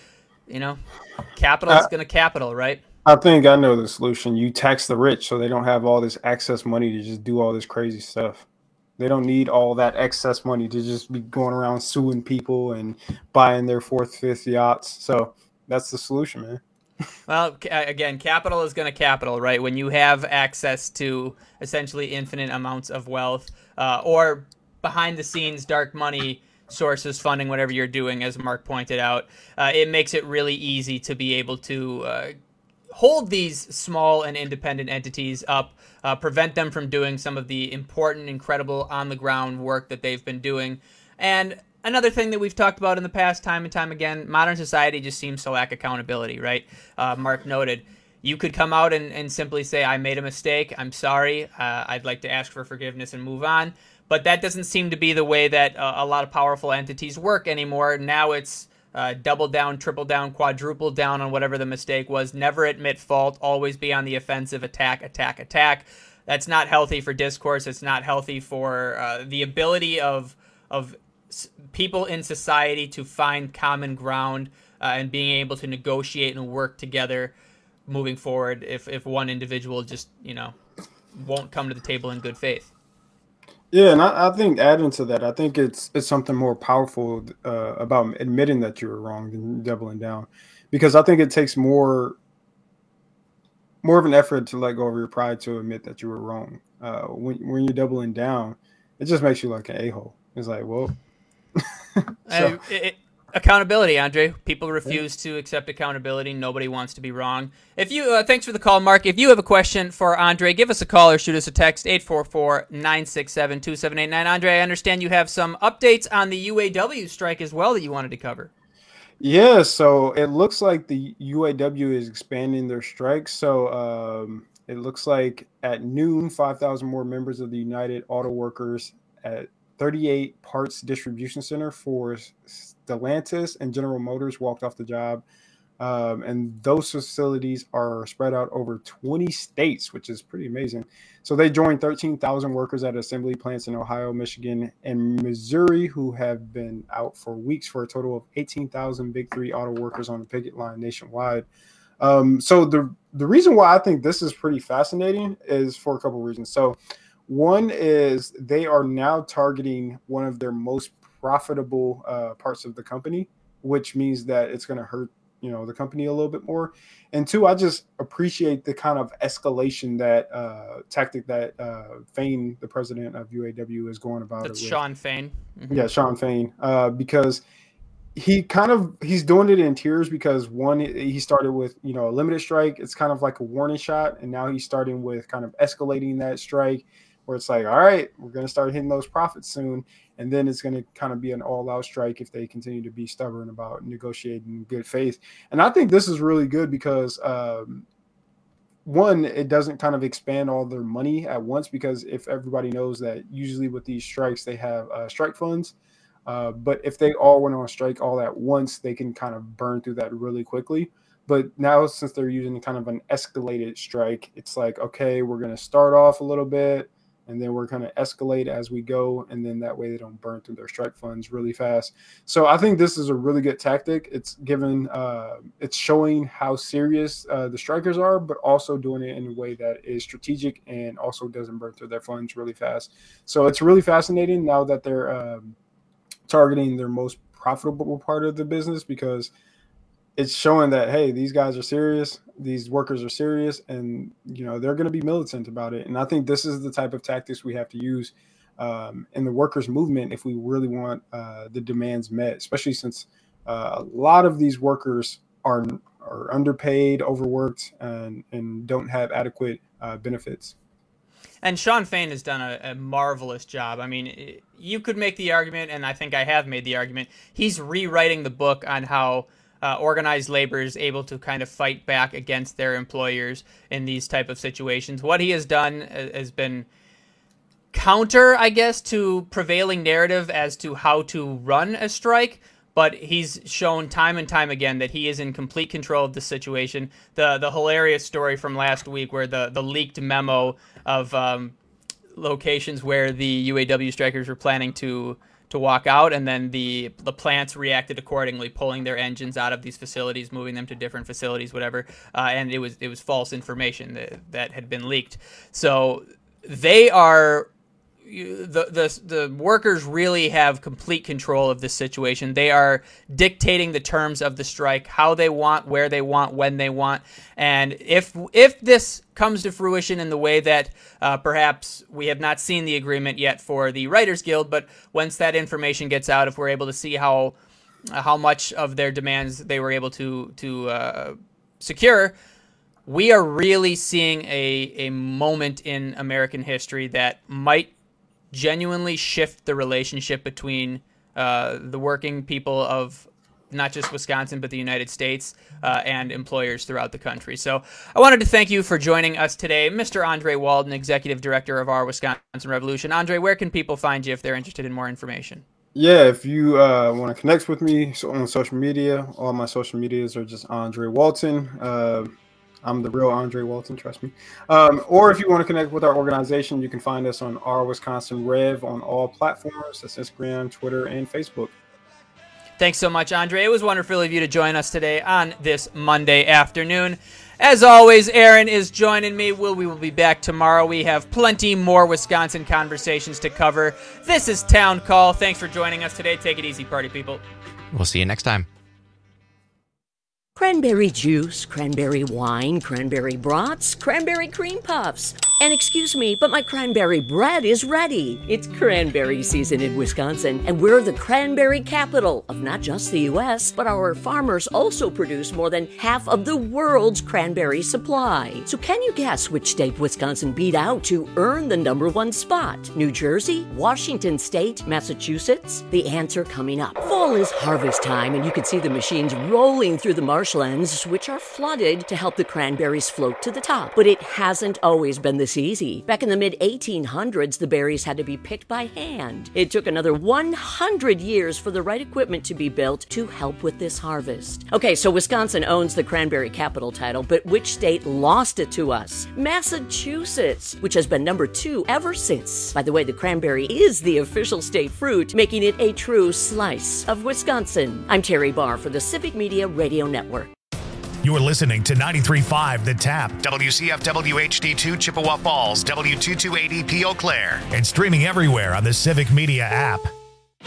S5: capital is going to capital, right?
S16: I think I know the solution. You tax the rich so they don't have all this excess money to just do all this crazy stuff. They don't need all that excess money to just be going around suing people and buying their 4th, 5th yachts. So that's the solution, man.
S5: Well, again, capital is going to capital, right? When you have access to essentially infinite amounts of wealth or behind-the-scenes dark money sources funding whatever you're doing, as Mark pointed out, it makes it really easy to be able to hold these small and independent entities up, prevent them from doing some of the important, incredible on-the-ground work that they've been doing. And another thing that we've talked about in the past time and time again, modern society just seems to lack accountability, right? Mark noted, you could come out and simply say, I made a mistake, I'm sorry, I'd like to ask for forgiveness and move on. But that doesn't seem to be the way that a lot of powerful entities work anymore. Now it's double down, triple down, quadruple down on whatever the mistake was. Never admit fault. Always be on the offensive. Attack. That's not healthy for discourse. It's not healthy for the ability of people in society to find common ground and being able to negotiate and work together moving forward. If one individual just won't come to the table in good faith.
S16: Yeah, and I think adding to that, I think it's something more powerful about admitting that you were wrong than doubling down, because I think it takes more of an effort to let go of your pride to admit that you were wrong. When you're doubling down, it just makes you like an a-hole. It's like, well,
S5: accountability, Andre. People refuse to accept accountability. Nobody wants to be wrong. If you, thanks for the call, Mark. If you have a question for Andre, give us a call or shoot us a text, 844-967-2789. Andre, I understand you have some updates on the UAW strike as well that you wanted to cover.
S16: Yeah, so it looks like the UAW is expanding their strike. So it looks like at noon, 5,000 more members of the United Auto Workers at 38 Parts Distribution Center for Stellantis and General Motors walked off the job. And those facilities are spread out over 20 states, which is pretty amazing. So they joined 13,000 workers at assembly plants in Ohio, Michigan, and Missouri, who have been out for weeks, for a total of 18,000 Big Three auto workers on the picket line nationwide. So the reason why I think this is pretty fascinating is for a couple of reasons. So one is they are now targeting one of their most profitable parts of the company, which means that it's going to hurt the company a little bit more. And two, I just appreciate the kind of escalation that tactic that Fain, the president of UAW, is going about.
S5: That's Sean Fain.
S16: Mm-hmm. Yeah, Sean Fain, because he's doing it in tiers, because one, he started with a limited strike. It's kind of like a warning shot, and now he's starting with kind of escalating that strike, where it's like, all right, we're going to start hitting those profits soon. And then it's going to kind of be an all-out strike if they continue to be stubborn about negotiating in good faith. And I think this is really good because, one, it doesn't kind of expand all their money at once, because if everybody knows that usually with these strikes, they have strike funds. But if they all went on strike all at once, they can kind of burn through that really quickly. But now, since they're using kind of an escalated strike, it's like, okay, we're going to start off a little bit, and then we're going to escalate as we go, and then that way they don't burn through their strike funds really fast. So I think this is a really good tactic. It's it's showing how serious the strikers are, but also doing it in a way that is strategic and also doesn't burn through their funds really fast. So it's really fascinating now that they're targeting their most profitable part of the business, because it's showing that, hey, these guys are serious, these workers are serious, and they're going to be militant about it. And I think this is the type of tactics we have to use in the workers' movement if we really want the demands met, especially since a lot of these workers are underpaid, overworked, and don't have adequate benefits.
S5: And Sean Fain has done a marvelous job. I mean, you could make the argument, and I think I have made the argument, he's rewriting the book on how organized labor is able to kind of fight back against their employers in these type of situations. What he has done has been counter, I guess, to prevailing narrative as to how to run a strike, but he's shown time and time again that he is in complete control of the situation. The hilarious story from last week where the leaked memo of locations where the UAW strikers were planning to walk out, and then the plants reacted accordingly, pulling their engines out of these facilities, moving them to different facilities, whatever. And it was false information that had been leaked. So they are the workers really have complete control of this situation. They are dictating the terms of the strike, how they want, where they want, when they want. And if this comes to fruition in the way that perhaps we have not seen the agreement yet for the Writers Guild, but once that information gets out, if we're able to see how much of their demands they were able to secure, we are really seeing a moment in American history that might genuinely shift the relationship between the working people of not just Wisconsin, but the United States and employers throughout the country. So I wanted to thank you for joining us today, Mr. Andre Walden, Executive Director of Our Wisconsin Revolution. Andre, where can people find you if they're interested in more information?
S16: Yeah, if you want to connect with me on social media, all my social medias are just Andre Walton. I'm the real Andre Walton, trust me. Or if you want to connect with our organization, you can find us on Our Wisconsin Rev on all platforms. That's Instagram, Twitter, and Facebook.
S5: Thanks so much, Andre. It was wonderful of you to join us today on this Monday afternoon. As always, Aaron is joining me. We will be back tomorrow. We have plenty more Wisconsin conversations to cover. This is Town Call. Thanks for joining us today. Take it easy, party people.
S6: We'll see you next time.
S30: Cranberry juice, cranberry wine, cranberry brats, cranberry cream puffs. And excuse me, but my cranberry bread is ready. It's cranberry season in Wisconsin, and we're the cranberry capital of not just the U.S., but our farmers also produce more than half of the world's cranberry supply. So can you guess which state Wisconsin beat out to earn the #1 spot? New Jersey, Washington State, Massachusetts? The answer coming up. Fall is harvest time, and you can see the machines rolling through the marshlands, which are flooded to help the cranberries float to the top. But it hasn't always been this easy. Back in the mid-1800s, the berries had to be picked by hand. It took another 100 years for the right equipment to be built to help with this harvest. Okay, so Wisconsin owns the cranberry capital title, but which state lost it to us? Massachusetts, which has been #2 ever since. By the way, the cranberry is the official state fruit, making it a true slice of Wisconsin. I'm Terry Barr for the Civic Media Radio Network.
S15: You're listening to 93.5 The Tap, WCFW HD2 Chippewa Falls, W228EP Eau Claire, and streaming everywhere on the Civic Media app.